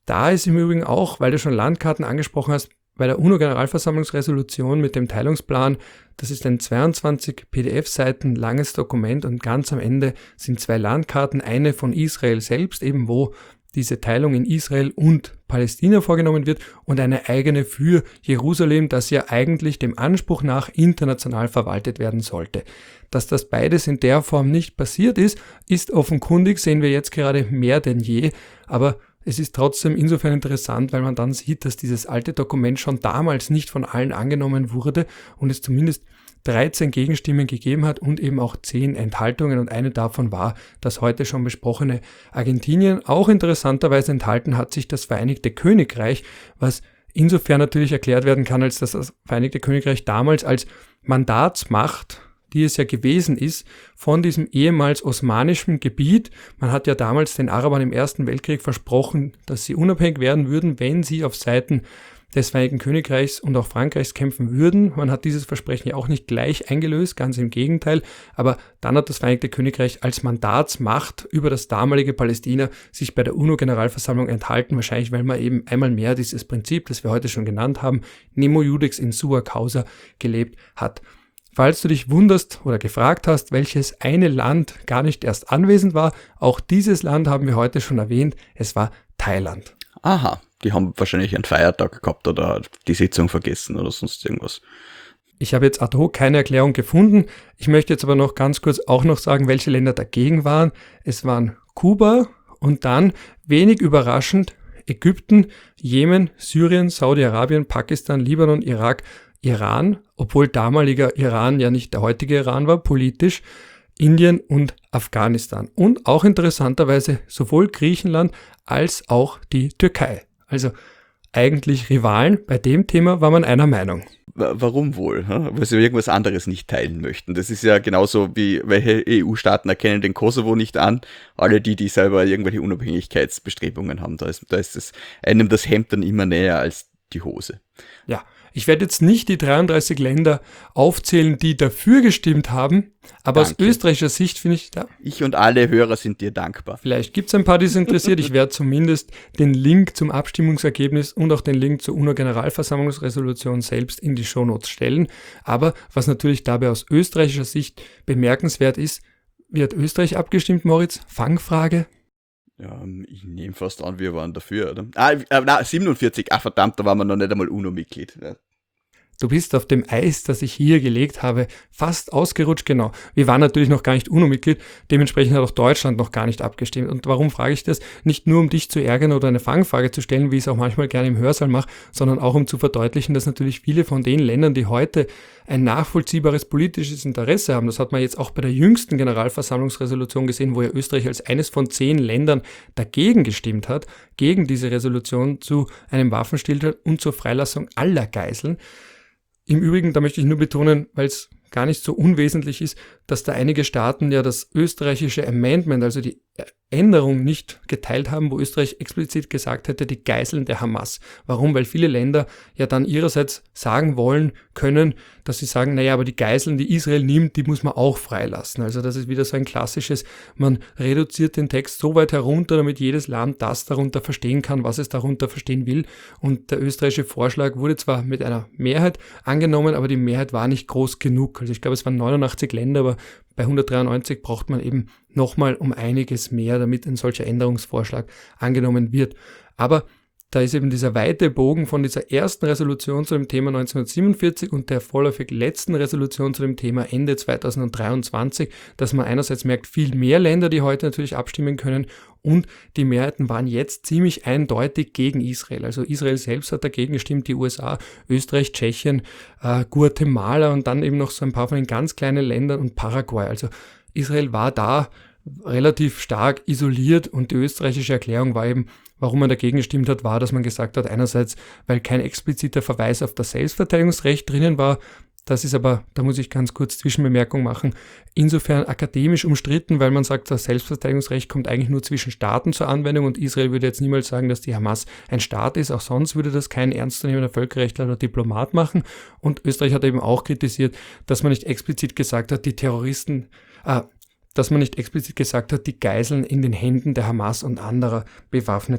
Da ist im Übrigen auch, weil du schon Landkarten angesprochen hast, bei der UNO-Generalversammlungsresolution mit dem Teilungsplan, das ist ein zweiundzwanzig P D F-Seiten langes Dokument und ganz am Ende sind zwei Landkarten, eine von Israel selbst, eben wo diese Teilung in Israel und Palästina vorgenommen wird und eine eigene für Jerusalem, das ja eigentlich dem Anspruch nach international verwaltet werden sollte. Dass das beides in der Form nicht passiert ist, ist offenkundig, sehen wir jetzt gerade mehr denn je, aber es ist trotzdem insofern interessant, weil man dann sieht, dass dieses alte Dokument schon damals nicht von allen angenommen wurde und es zumindest dreizehn Gegenstimmen gegeben hat und eben auch zehn Enthaltungen und eine davon war das heute schon besprochene Argentinien. Auch interessanterweise enthalten hat sich das Vereinigte Königreich, was insofern natürlich erklärt werden kann, als dass das Vereinigte Königreich damals als Mandatsmacht, die es ja gewesen ist, von diesem ehemals osmanischen Gebiet. Man hat ja damals den Arabern im Ersten Weltkrieg versprochen, dass sie unabhängig werden würden, wenn sie auf Seiten des Vereinigten Königreichs und auch Frankreichs kämpfen würden. Man hat dieses Versprechen ja auch nicht gleich eingelöst, ganz im Gegenteil. Aber dann hat das Vereinigte Königreich als Mandatsmacht über das damalige Palästina sich bei der UNO-Generalversammlung enthalten, wahrscheinlich weil man eben einmal mehr dieses Prinzip, das wir heute schon genannt haben, Nemo Judex in sua causa gelebt hat. Falls du dich wunderst oder gefragt hast, welches eine Land gar nicht erst anwesend war, auch dieses Land haben wir heute schon erwähnt, es war Thailand. Aha, die haben wahrscheinlich einen Feiertag gehabt oder die Sitzung vergessen oder sonst irgendwas. Ich habe jetzt ad hoc keine Erklärung gefunden. Ich möchte jetzt aber noch ganz kurz auch noch sagen, welche Länder dagegen waren. Es waren Kuba und dann, wenig überraschend, Ägypten, Jemen, Syrien, Saudi-Arabien, Pakistan, Libanon, Irak, Iran, obwohl damaliger Iran ja nicht der heutige Iran war, politisch, Indien und Afghanistan. Und auch interessanterweise sowohl Griechenland als auch die Türkei. Also eigentlich Rivalen. Bei dem Thema war man einer Meinung. Warum wohl? Weil sie irgendwas anderes nicht teilen möchten. Das ist ja genauso wie, welche E U-Staaten erkennen den Kosovo nicht an. Alle die, die selber irgendwelche Unabhängigkeitsbestrebungen haben. Da ist, da ist das, einem das Hemd dann immer näher als die Hose. Ja, ich werde jetzt nicht die dreiunddreißig Länder aufzählen, die dafür gestimmt haben, aber Danke. Aus österreichischer Sicht finde ich, ja, ich und alle Hörer sind dir dankbar. Vielleicht gibt es ein paar, die es interessiert. Ich werde zumindest den Link zum Abstimmungsergebnis und auch den Link zur UNO-Generalversammlungsresolution selbst in die Shownotes stellen. Aber was natürlich dabei aus österreichischer Sicht bemerkenswert ist, wie hat Österreich abgestimmt, Moritz? Fangfrage? Ja, ich nehme fast an, wir waren dafür, oder? Ah, äh, na, siebenundvierzig, ah verdammt, da waren wir noch nicht einmal UNO-Mitglied. Ja. Du bist auf dem Eis, das ich hier gelegt habe, fast ausgerutscht, genau. Wir waren natürlich noch gar nicht UNO-Mitglied, dementsprechend hat auch Deutschland noch gar nicht abgestimmt. Und warum frage ich das? Nicht nur, um dich zu ärgern oder eine Fangfrage zu stellen, wie ich es auch manchmal gerne im Hörsaal mache, sondern auch um zu verdeutlichen, dass natürlich viele von den Ländern, die heute ein nachvollziehbares politisches Interesse haben, das hat man jetzt auch bei der jüngsten Generalversammlungsresolution gesehen, wo ja Österreich als eines von zehn Ländern dagegen gestimmt hat, gegen diese Resolution zu einem Waffenstillstand und zur Freilassung aller Geiseln. Im Übrigen, da möchte ich nur betonen, weil es gar nicht so unwesentlich ist, dass da einige Staaten ja das österreichische Amendment, also die Änderung nicht geteilt haben, wo Österreich explizit gesagt hätte, die Geiseln der Hamas. Warum? Weil viele Länder ja dann ihrerseits sagen wollen können, dass sie sagen, naja, aber die Geiseln, die Israel nimmt, die muss man auch freilassen. Also das ist wieder so ein klassisches, man reduziert den Text so weit herunter, damit jedes Land das darunter verstehen kann, was es darunter verstehen will. Und der österreichische Vorschlag wurde zwar mit einer Mehrheit angenommen, aber die Mehrheit war nicht groß genug. Also ich glaube, es waren neunundachtzig Länder, aber bei hundertdreiundneunzig braucht man eben nochmal um einiges mehr, damit ein solcher Änderungsvorschlag angenommen wird. Aber da ist eben dieser weite Bogen von dieser ersten Resolution zu dem Thema neunzehnhundertsiebenundvierzig und der vorläufig letzten Resolution zu dem Thema Ende zweitausenddreiundzwanzig, dass man einerseits merkt, viel mehr Länder, die heute natürlich abstimmen können, und die Mehrheiten waren jetzt ziemlich eindeutig gegen Israel. Also Israel selbst hat dagegen gestimmt, die U S A, Österreich, Tschechien, äh, Guatemala und dann eben noch so ein paar von den ganz kleinen Ländern und Paraguay. Also Israel war da relativ stark isoliert und die österreichische Erklärung war eben, warum man dagegen gestimmt hat, war, dass man gesagt hat, einerseits, weil kein expliziter Verweis auf das Selbstverteidigungsrecht drinnen war. Das ist aber, da muss ich ganz kurz Zwischenbemerkung machen, insofern akademisch umstritten, weil man sagt, das Selbstverteidigungsrecht kommt eigentlich nur zwischen Staaten zur Anwendung und Israel würde jetzt niemals sagen, dass die Hamas ein Staat ist. Auch sonst würde das kein ernstzunehmender Völkerrechtler oder Diplomat machen. Und Österreich hat eben auch kritisiert, dass man nicht explizit gesagt hat, die Terroristen, äh, dass man nicht explizit gesagt hat, die Geiseln in den Händen der Hamas und anderer bewaffneter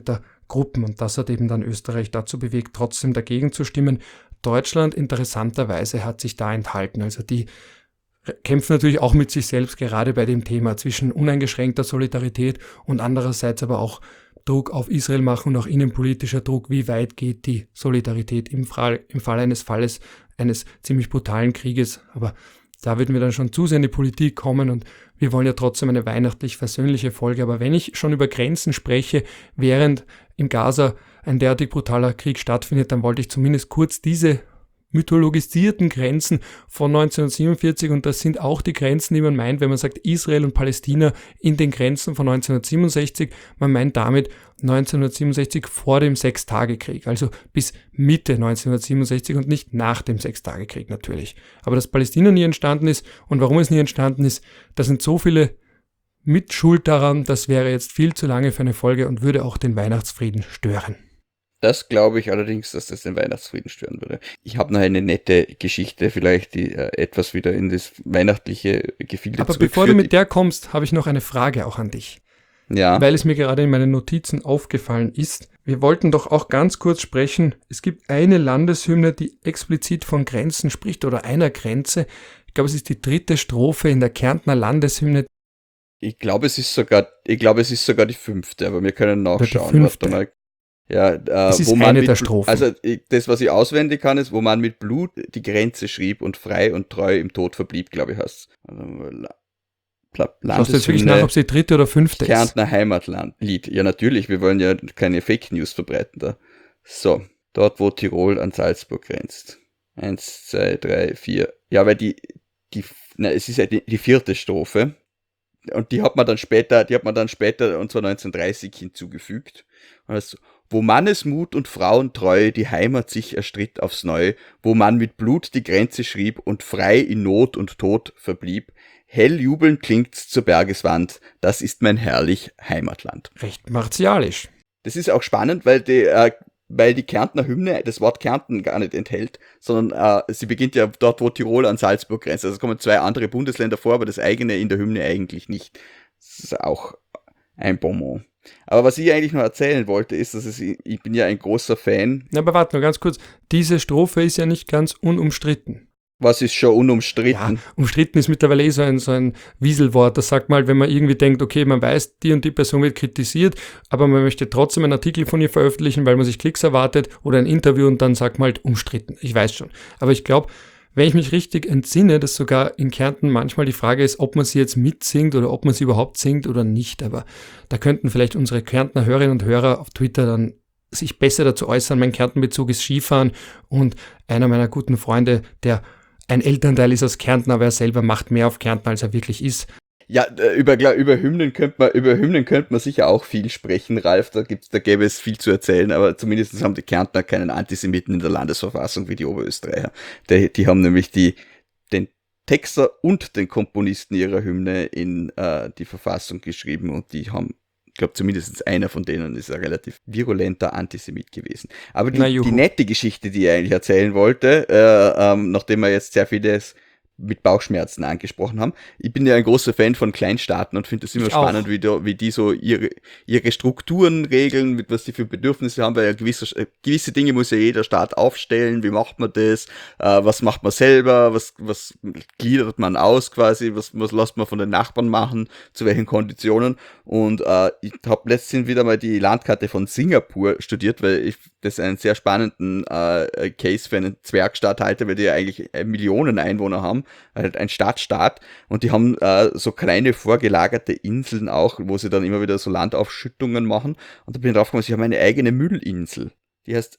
Gruppen. Und das hat eben dann Österreich dazu bewegt, trotzdem dagegen zu stimmen. Deutschland interessanterweise hat sich da enthalten. Also die kämpfen natürlich auch mit sich selbst, gerade bei dem Thema zwischen uneingeschränkter Solidarität und andererseits aber auch Druck auf Israel machen und auch innenpolitischer Druck, wie weit geht die Solidarität im Fall, im Fall eines Falles eines ziemlich brutalen Krieges. Aber da würden wir dann schon zu sehr in die Politik kommen und wir wollen ja trotzdem eine weihnachtlich-versöhnliche Folge. Aber wenn ich schon über Grenzen spreche, während in Gaza ein derartig brutaler Krieg stattfindet, dann wollte ich zumindest kurz diese mythologisierten Grenzen von neunzehnhundertsiebenundvierzig, und das sind auch die Grenzen, die man meint, wenn man sagt Israel und Palästina in den Grenzen von neunzehnhundertsiebenundsechzig. Man meint damit neunzehnhundertsiebenundsechzig vor dem Sechstagekrieg, also bis Mitte neunzehnhundertsiebenundsechzig und nicht nach dem Sechstagekrieg natürlich. Aber dass Palästina nie entstanden ist und warum es nie entstanden ist, da sind so viele Mitschuld daran, das wäre jetzt viel zu lange für eine Folge und würde auch den Weihnachtsfrieden stören. Das glaube ich allerdings, dass das den Weihnachtsfrieden stören würde. Ich habe noch eine nette Geschichte, vielleicht die äh, etwas wieder in das weihnachtliche Gefilde Aber bevor du mit der kommst, habe ich noch eine Frage auch an dich. Ja. Weil es mir gerade in meinen Notizen aufgefallen ist. Wir wollten doch auch ganz kurz sprechen. Es gibt eine Landeshymne, die explizit von Grenzen spricht oder einer Grenze. Ich glaube, es ist die dritte Strophe in der Kärntner Landeshymne. Ich glaube, es ist sogar, ich glaube, es ist sogar die fünfte, aber wir können nachschauen. Die fünfte. Warte mal. Ja, äh, das ist wo man eine mit, der Strophen. Also ich, das, was ich auswendig kann, ist, wo man mit Blut die Grenze schrieb und frei und treu im Tod verblieb, glaube ich, heißt es. Schaust du jetzt wirklich nach, ob sie dritte oder fünfte ist? Kärntner Heimatlied. Ja, natürlich, wir wollen ja keine Fake News verbreiten da. So, dort, wo Tirol an Salzburg grenzt. Eins, zwei, drei, vier. Ja, weil die, die, na, es ist ja die, die vierte Strophe. Und die hat man dann später, die hat man dann später, und zwar neunzehnhundertdreißig hinzugefügt. Also, wo Mannesmut und Frauentreue die Heimat sich erstritt aufs Neu, wo man mit Blut die Grenze schrieb und frei in Not und Tod verblieb, hell jubelnd klingt's zur Bergeswand, das ist mein herrlich Heimatland. Recht martialisch. Das ist auch spannend, weil die, äh, weil die Kärntner Hymne das Wort Kärnten gar nicht enthält, sondern äh, sie beginnt ja dort, wo Tirol an Salzburg grenzt. Also es kommen zwei andere Bundesländer vor, aber das eigene in der Hymne eigentlich nicht. Das ist auch ein Bonbon. Aber was ich eigentlich noch erzählen wollte, ist, dass es, ich bin ja ein großer Fan. Na, aber warte nur ganz kurz. Diese Strophe ist ja nicht ganz unumstritten. Was ist schon unumstritten? Ja, umstritten ist mittlerweile eh so ein, so ein Wieselwort. Das sagt mal, wenn man irgendwie denkt, okay, man weiß, die und die Person wird kritisiert, aber man möchte trotzdem einen Artikel von ihr veröffentlichen, weil man sich Klicks erwartet oder ein Interview und dann sagt man halt umstritten. Ich weiß schon. Aber ich glaube, wenn ich mich richtig entsinne, dass sogar in Kärnten manchmal die Frage ist, ob man sie jetzt mitsingt oder ob man sie überhaupt singt oder nicht. Aber da könnten vielleicht unsere Kärntner Hörerinnen und Hörer auf Twitter dann sich besser dazu äußern. Mein Kärntenbezug ist Skifahren und einer meiner guten Freunde, der ein Elternteil ist aus Kärnten, aber er selber macht mehr auf Kärnten, als er wirklich ist. Ja, über, über Hymnen könnte man, über Hymnen könnte man sicher auch viel sprechen, Ralf. Da gibt's, da gäbe es viel zu erzählen, aber zumindest haben die Kärntner keinen Antisemiten in der Landesverfassung wie die Oberösterreicher. Die, die haben nämlich die, den Texter und den Komponisten ihrer Hymne in äh, die Verfassung geschrieben und die haben, ich glaube, zumindest einer von denen ist ein relativ virulenter Antisemit gewesen. Aber die, die nette Geschichte, die ich eigentlich erzählen wollte, äh, ähm, nachdem wir jetzt sehr vieles mit Bauchschmerzen angesprochen haben. Ich bin ja ein großer Fan von Kleinstaaten und finde es immer ich spannend, wie die, wie die so ihre, ihre Strukturen regeln, mit was die für Bedürfnisse haben, weil ja gewisse, gewisse Dinge muss ja jeder Staat aufstellen. Wie macht man das? Äh, was macht man selber? Was, was gliedert man aus quasi? Was, was lässt man von den Nachbarn machen? Zu welchen Konditionen? Und äh, ich habe letztens wieder mal die Landkarte von Singapur studiert, weil ich das einen sehr spannenden äh, Case für einen Zwergstaat halte, weil die ja eigentlich Millionen Einwohner haben, halt ein Stadtstaat, und die haben äh, so kleine vorgelagerte Inseln auch, wo sie dann immer wieder so Landaufschüttungen machen, und da bin ich drauf gekommen, sie haben eine eigene Müllinsel, die heißt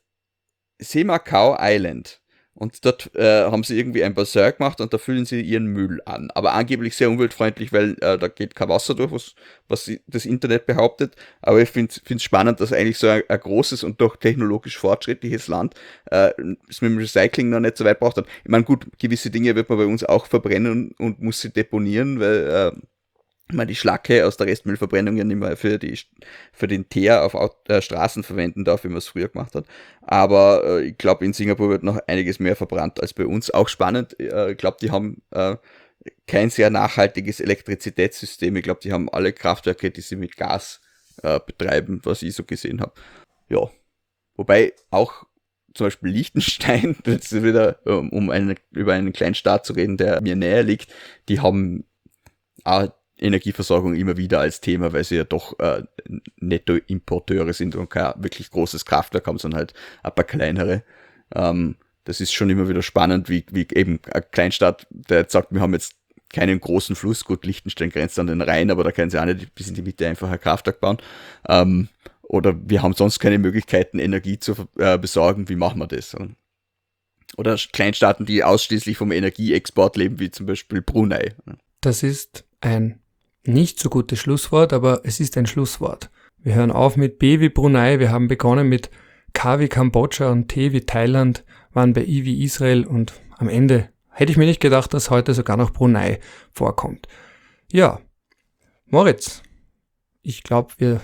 Semakau Island. Und dort äh, haben sie irgendwie ein Bassin gemacht und da füllen sie ihren Müll an. Aber angeblich sehr umweltfreundlich, weil äh, da geht kein Wasser durch, was, was das Internet behauptet. Aber ich finde es spannend, dass eigentlich so ein, ein großes und doch technologisch fortschrittliches Land äh, es mit dem Recycling noch nicht so weit braucht hat. Ich meine, gut, gewisse Dinge wird man bei uns auch verbrennen und, und muss sie deponieren, weil äh, man die Schlacke aus der Restmüllverbrennung ja nicht mehr für, die, für den Teer auf äh, Straßen verwenden darf, wie man es früher gemacht hat. Aber äh, ich glaube, in Singapur wird noch einiges mehr verbrannt als bei uns. Auch spannend, äh, ich glaube, die haben äh, kein sehr nachhaltiges Elektrizitätssystem. Ich glaube, die haben alle Kraftwerke, die sie mit Gas äh, betreiben, was ich so gesehen habe. ja, wobei auch zum Beispiel Liechtenstein, jetzt wieder, um einen, über einen kleinen Staat zu reden, der mir näher liegt, die haben auch Energieversorgung immer wieder als Thema, weil sie ja doch äh, Nettoimporteure sind und kein wirklich großes Kraftwerk haben, sondern halt ein paar kleinere. Ähm, das ist schon immer wieder spannend, wie, wie eben ein Kleinstaat, der jetzt sagt, wir haben jetzt keinen großen Fluss, gut, Liechtenstein grenzt an den Rhein, aber da können sie auch nicht bis in die Mitte einfach ein Kraftwerk bauen. Ähm, Oder wir haben sonst keine Möglichkeiten, Energie zu äh, besorgen. Wie machen wir das? Oder Kleinstaaten, die ausschließlich vom Energieexport leben, wie zum Beispiel Brunei. Das ist ein nicht so gutes Schlusswort, aber es ist ein Schlusswort. Wir hören auf mit B wie Brunei. Wir haben begonnen mit K wie Kambodscha und T wie Thailand, waren bei I wie Israel und am Ende hätte ich mir nicht gedacht, dass heute sogar noch Brunei vorkommt. Ja, Moritz, ich glaube, wir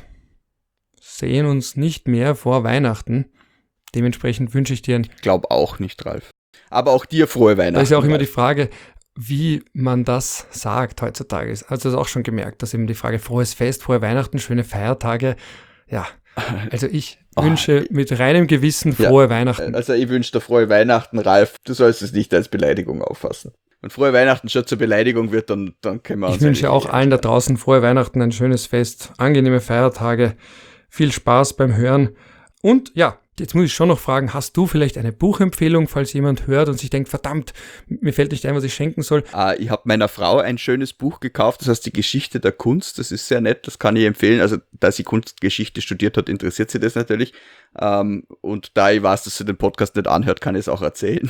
sehen uns nicht mehr vor Weihnachten. Dementsprechend wünsche ich dir ein... Ich glaube auch nicht, Ralf. Aber auch dir frohe Weihnachten. Da ist ja auch immer Ralf. die Frage, wie man das sagt heutzutage. Hast du das auch schon gemerkt, dass eben die Frage frohes Fest, frohe Weihnachten, schöne Feiertage. Ja, also ich oh, wünsche mit reinem Gewissen frohe ja, Weihnachten. Also ich wünsche dir frohe Weihnachten, Ralf. Du sollst es nicht als Beleidigung auffassen. Wenn frohe Weihnachten schon zur Beleidigung wird, dann, dann können wir uns... Ich wünsche auch allen da draußen frohe Weihnachten, ein schönes Fest, angenehme Feiertage. Viel Spaß beim Hören. Und ja, jetzt muss ich schon noch fragen, hast du vielleicht eine Buchempfehlung, falls jemand hört und sich denkt, verdammt, mir fällt nicht ein, was ich schenken soll? Ah, ich habe meiner Frau ein schönes Buch gekauft, das heißt Die Geschichte der Kunst. Das ist sehr nett, das kann ich empfehlen. Also da sie Kunstgeschichte studiert hat, interessiert sie das natürlich. Ähm, und da ich weiß, dass sie den Podcast nicht anhört, kann ich es auch erzählen.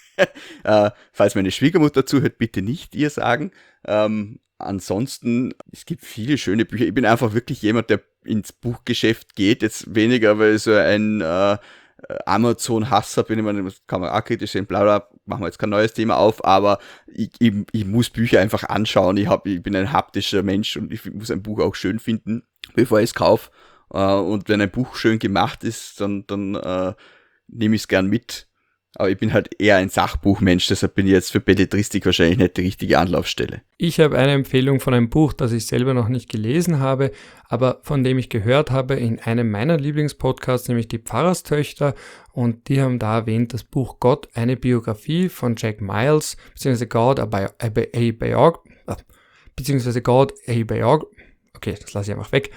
äh, falls meine Schwiegermutter zuhört, bitte nicht ihr sagen. Ähm, Ansonsten, es gibt viele schöne Bücher. Ich bin einfach wirklich jemand, der ins Buchgeschäft geht. Jetzt weniger, weil ich so ein äh, Amazon-Hasser bin. Ich meine, das kann man auch kritisch sehen, bla bla, machen wir jetzt kein neues Thema auf, aber ich, ich, ich muss Bücher einfach anschauen. Ich, hab, ich bin ein haptischer Mensch und ich muss ein Buch auch schön finden, bevor ich es kaufe. Äh, und wenn ein Buch schön gemacht ist, dann, dann äh, nehme ich es gern mit. Aber ich bin halt eher ein Sachbuchmensch, deshalb bin ich jetzt für Belletristik wahrscheinlich nicht die richtige Anlaufstelle. Ich habe eine Empfehlung von einem Buch, das ich selber noch nicht gelesen habe, aber von dem ich gehört habe in einem meiner Lieblingspodcasts, nämlich die Pfarrerstöchter. Und die haben da erwähnt, das Buch Gott, eine Biografie von Jack Miles, beziehungsweise God, a, Bio, a, a Biog, beziehungsweise God, a Biog, okay, das lasse ich einfach weg.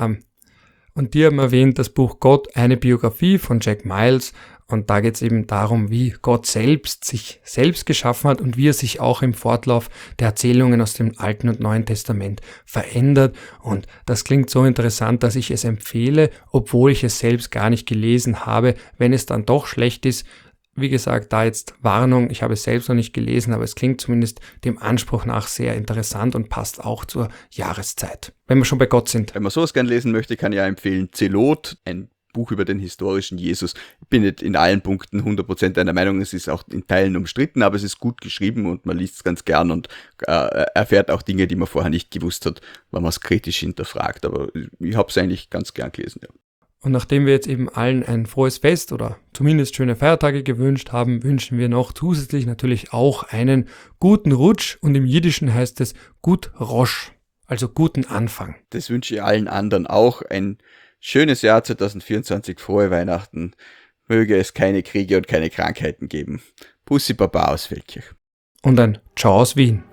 Und die haben erwähnt, das Buch Gott, eine Biografie von Jack Miles. Und da geht es eben darum, wie Gott selbst sich selbst geschaffen hat und wie er sich auch im Fortlauf der Erzählungen aus dem Alten und Neuen Testament verändert. Und das klingt so interessant, dass ich es empfehle, obwohl ich es selbst gar nicht gelesen habe. Wenn es dann doch schlecht ist, wie gesagt, da jetzt Warnung, ich habe es selbst noch nicht gelesen, aber es klingt zumindest dem Anspruch nach sehr interessant und passt auch zur Jahreszeit, wenn wir schon bei Gott sind. Wenn man sowas gern lesen möchte, kann ich ja empfehlen Zelot, ein Buch über den historischen Jesus. Ich bin nicht in allen Punkten hundert Prozent einer Meinung, es ist auch in Teilen umstritten, aber es ist gut geschrieben und man liest es ganz gern und äh, erfährt auch Dinge, die man vorher nicht gewusst hat, wenn man es kritisch hinterfragt. Aber ich habe es eigentlich ganz gern gelesen, ja. Und nachdem wir jetzt eben allen ein frohes Fest oder zumindest schöne Feiertage gewünscht haben, wünschen wir noch zusätzlich natürlich auch einen guten Rutsch und im Jiddischen heißt es Gut Rosch, also guten Anfang. Das wünsche ich allen anderen auch. Ein schönes Jahr zwanzig vierundzwanzig, frohe Weihnachten. Möge es keine Kriege und keine Krankheiten geben. Pussy Baba aus Feldkirch. Und ein Ciao aus Wien.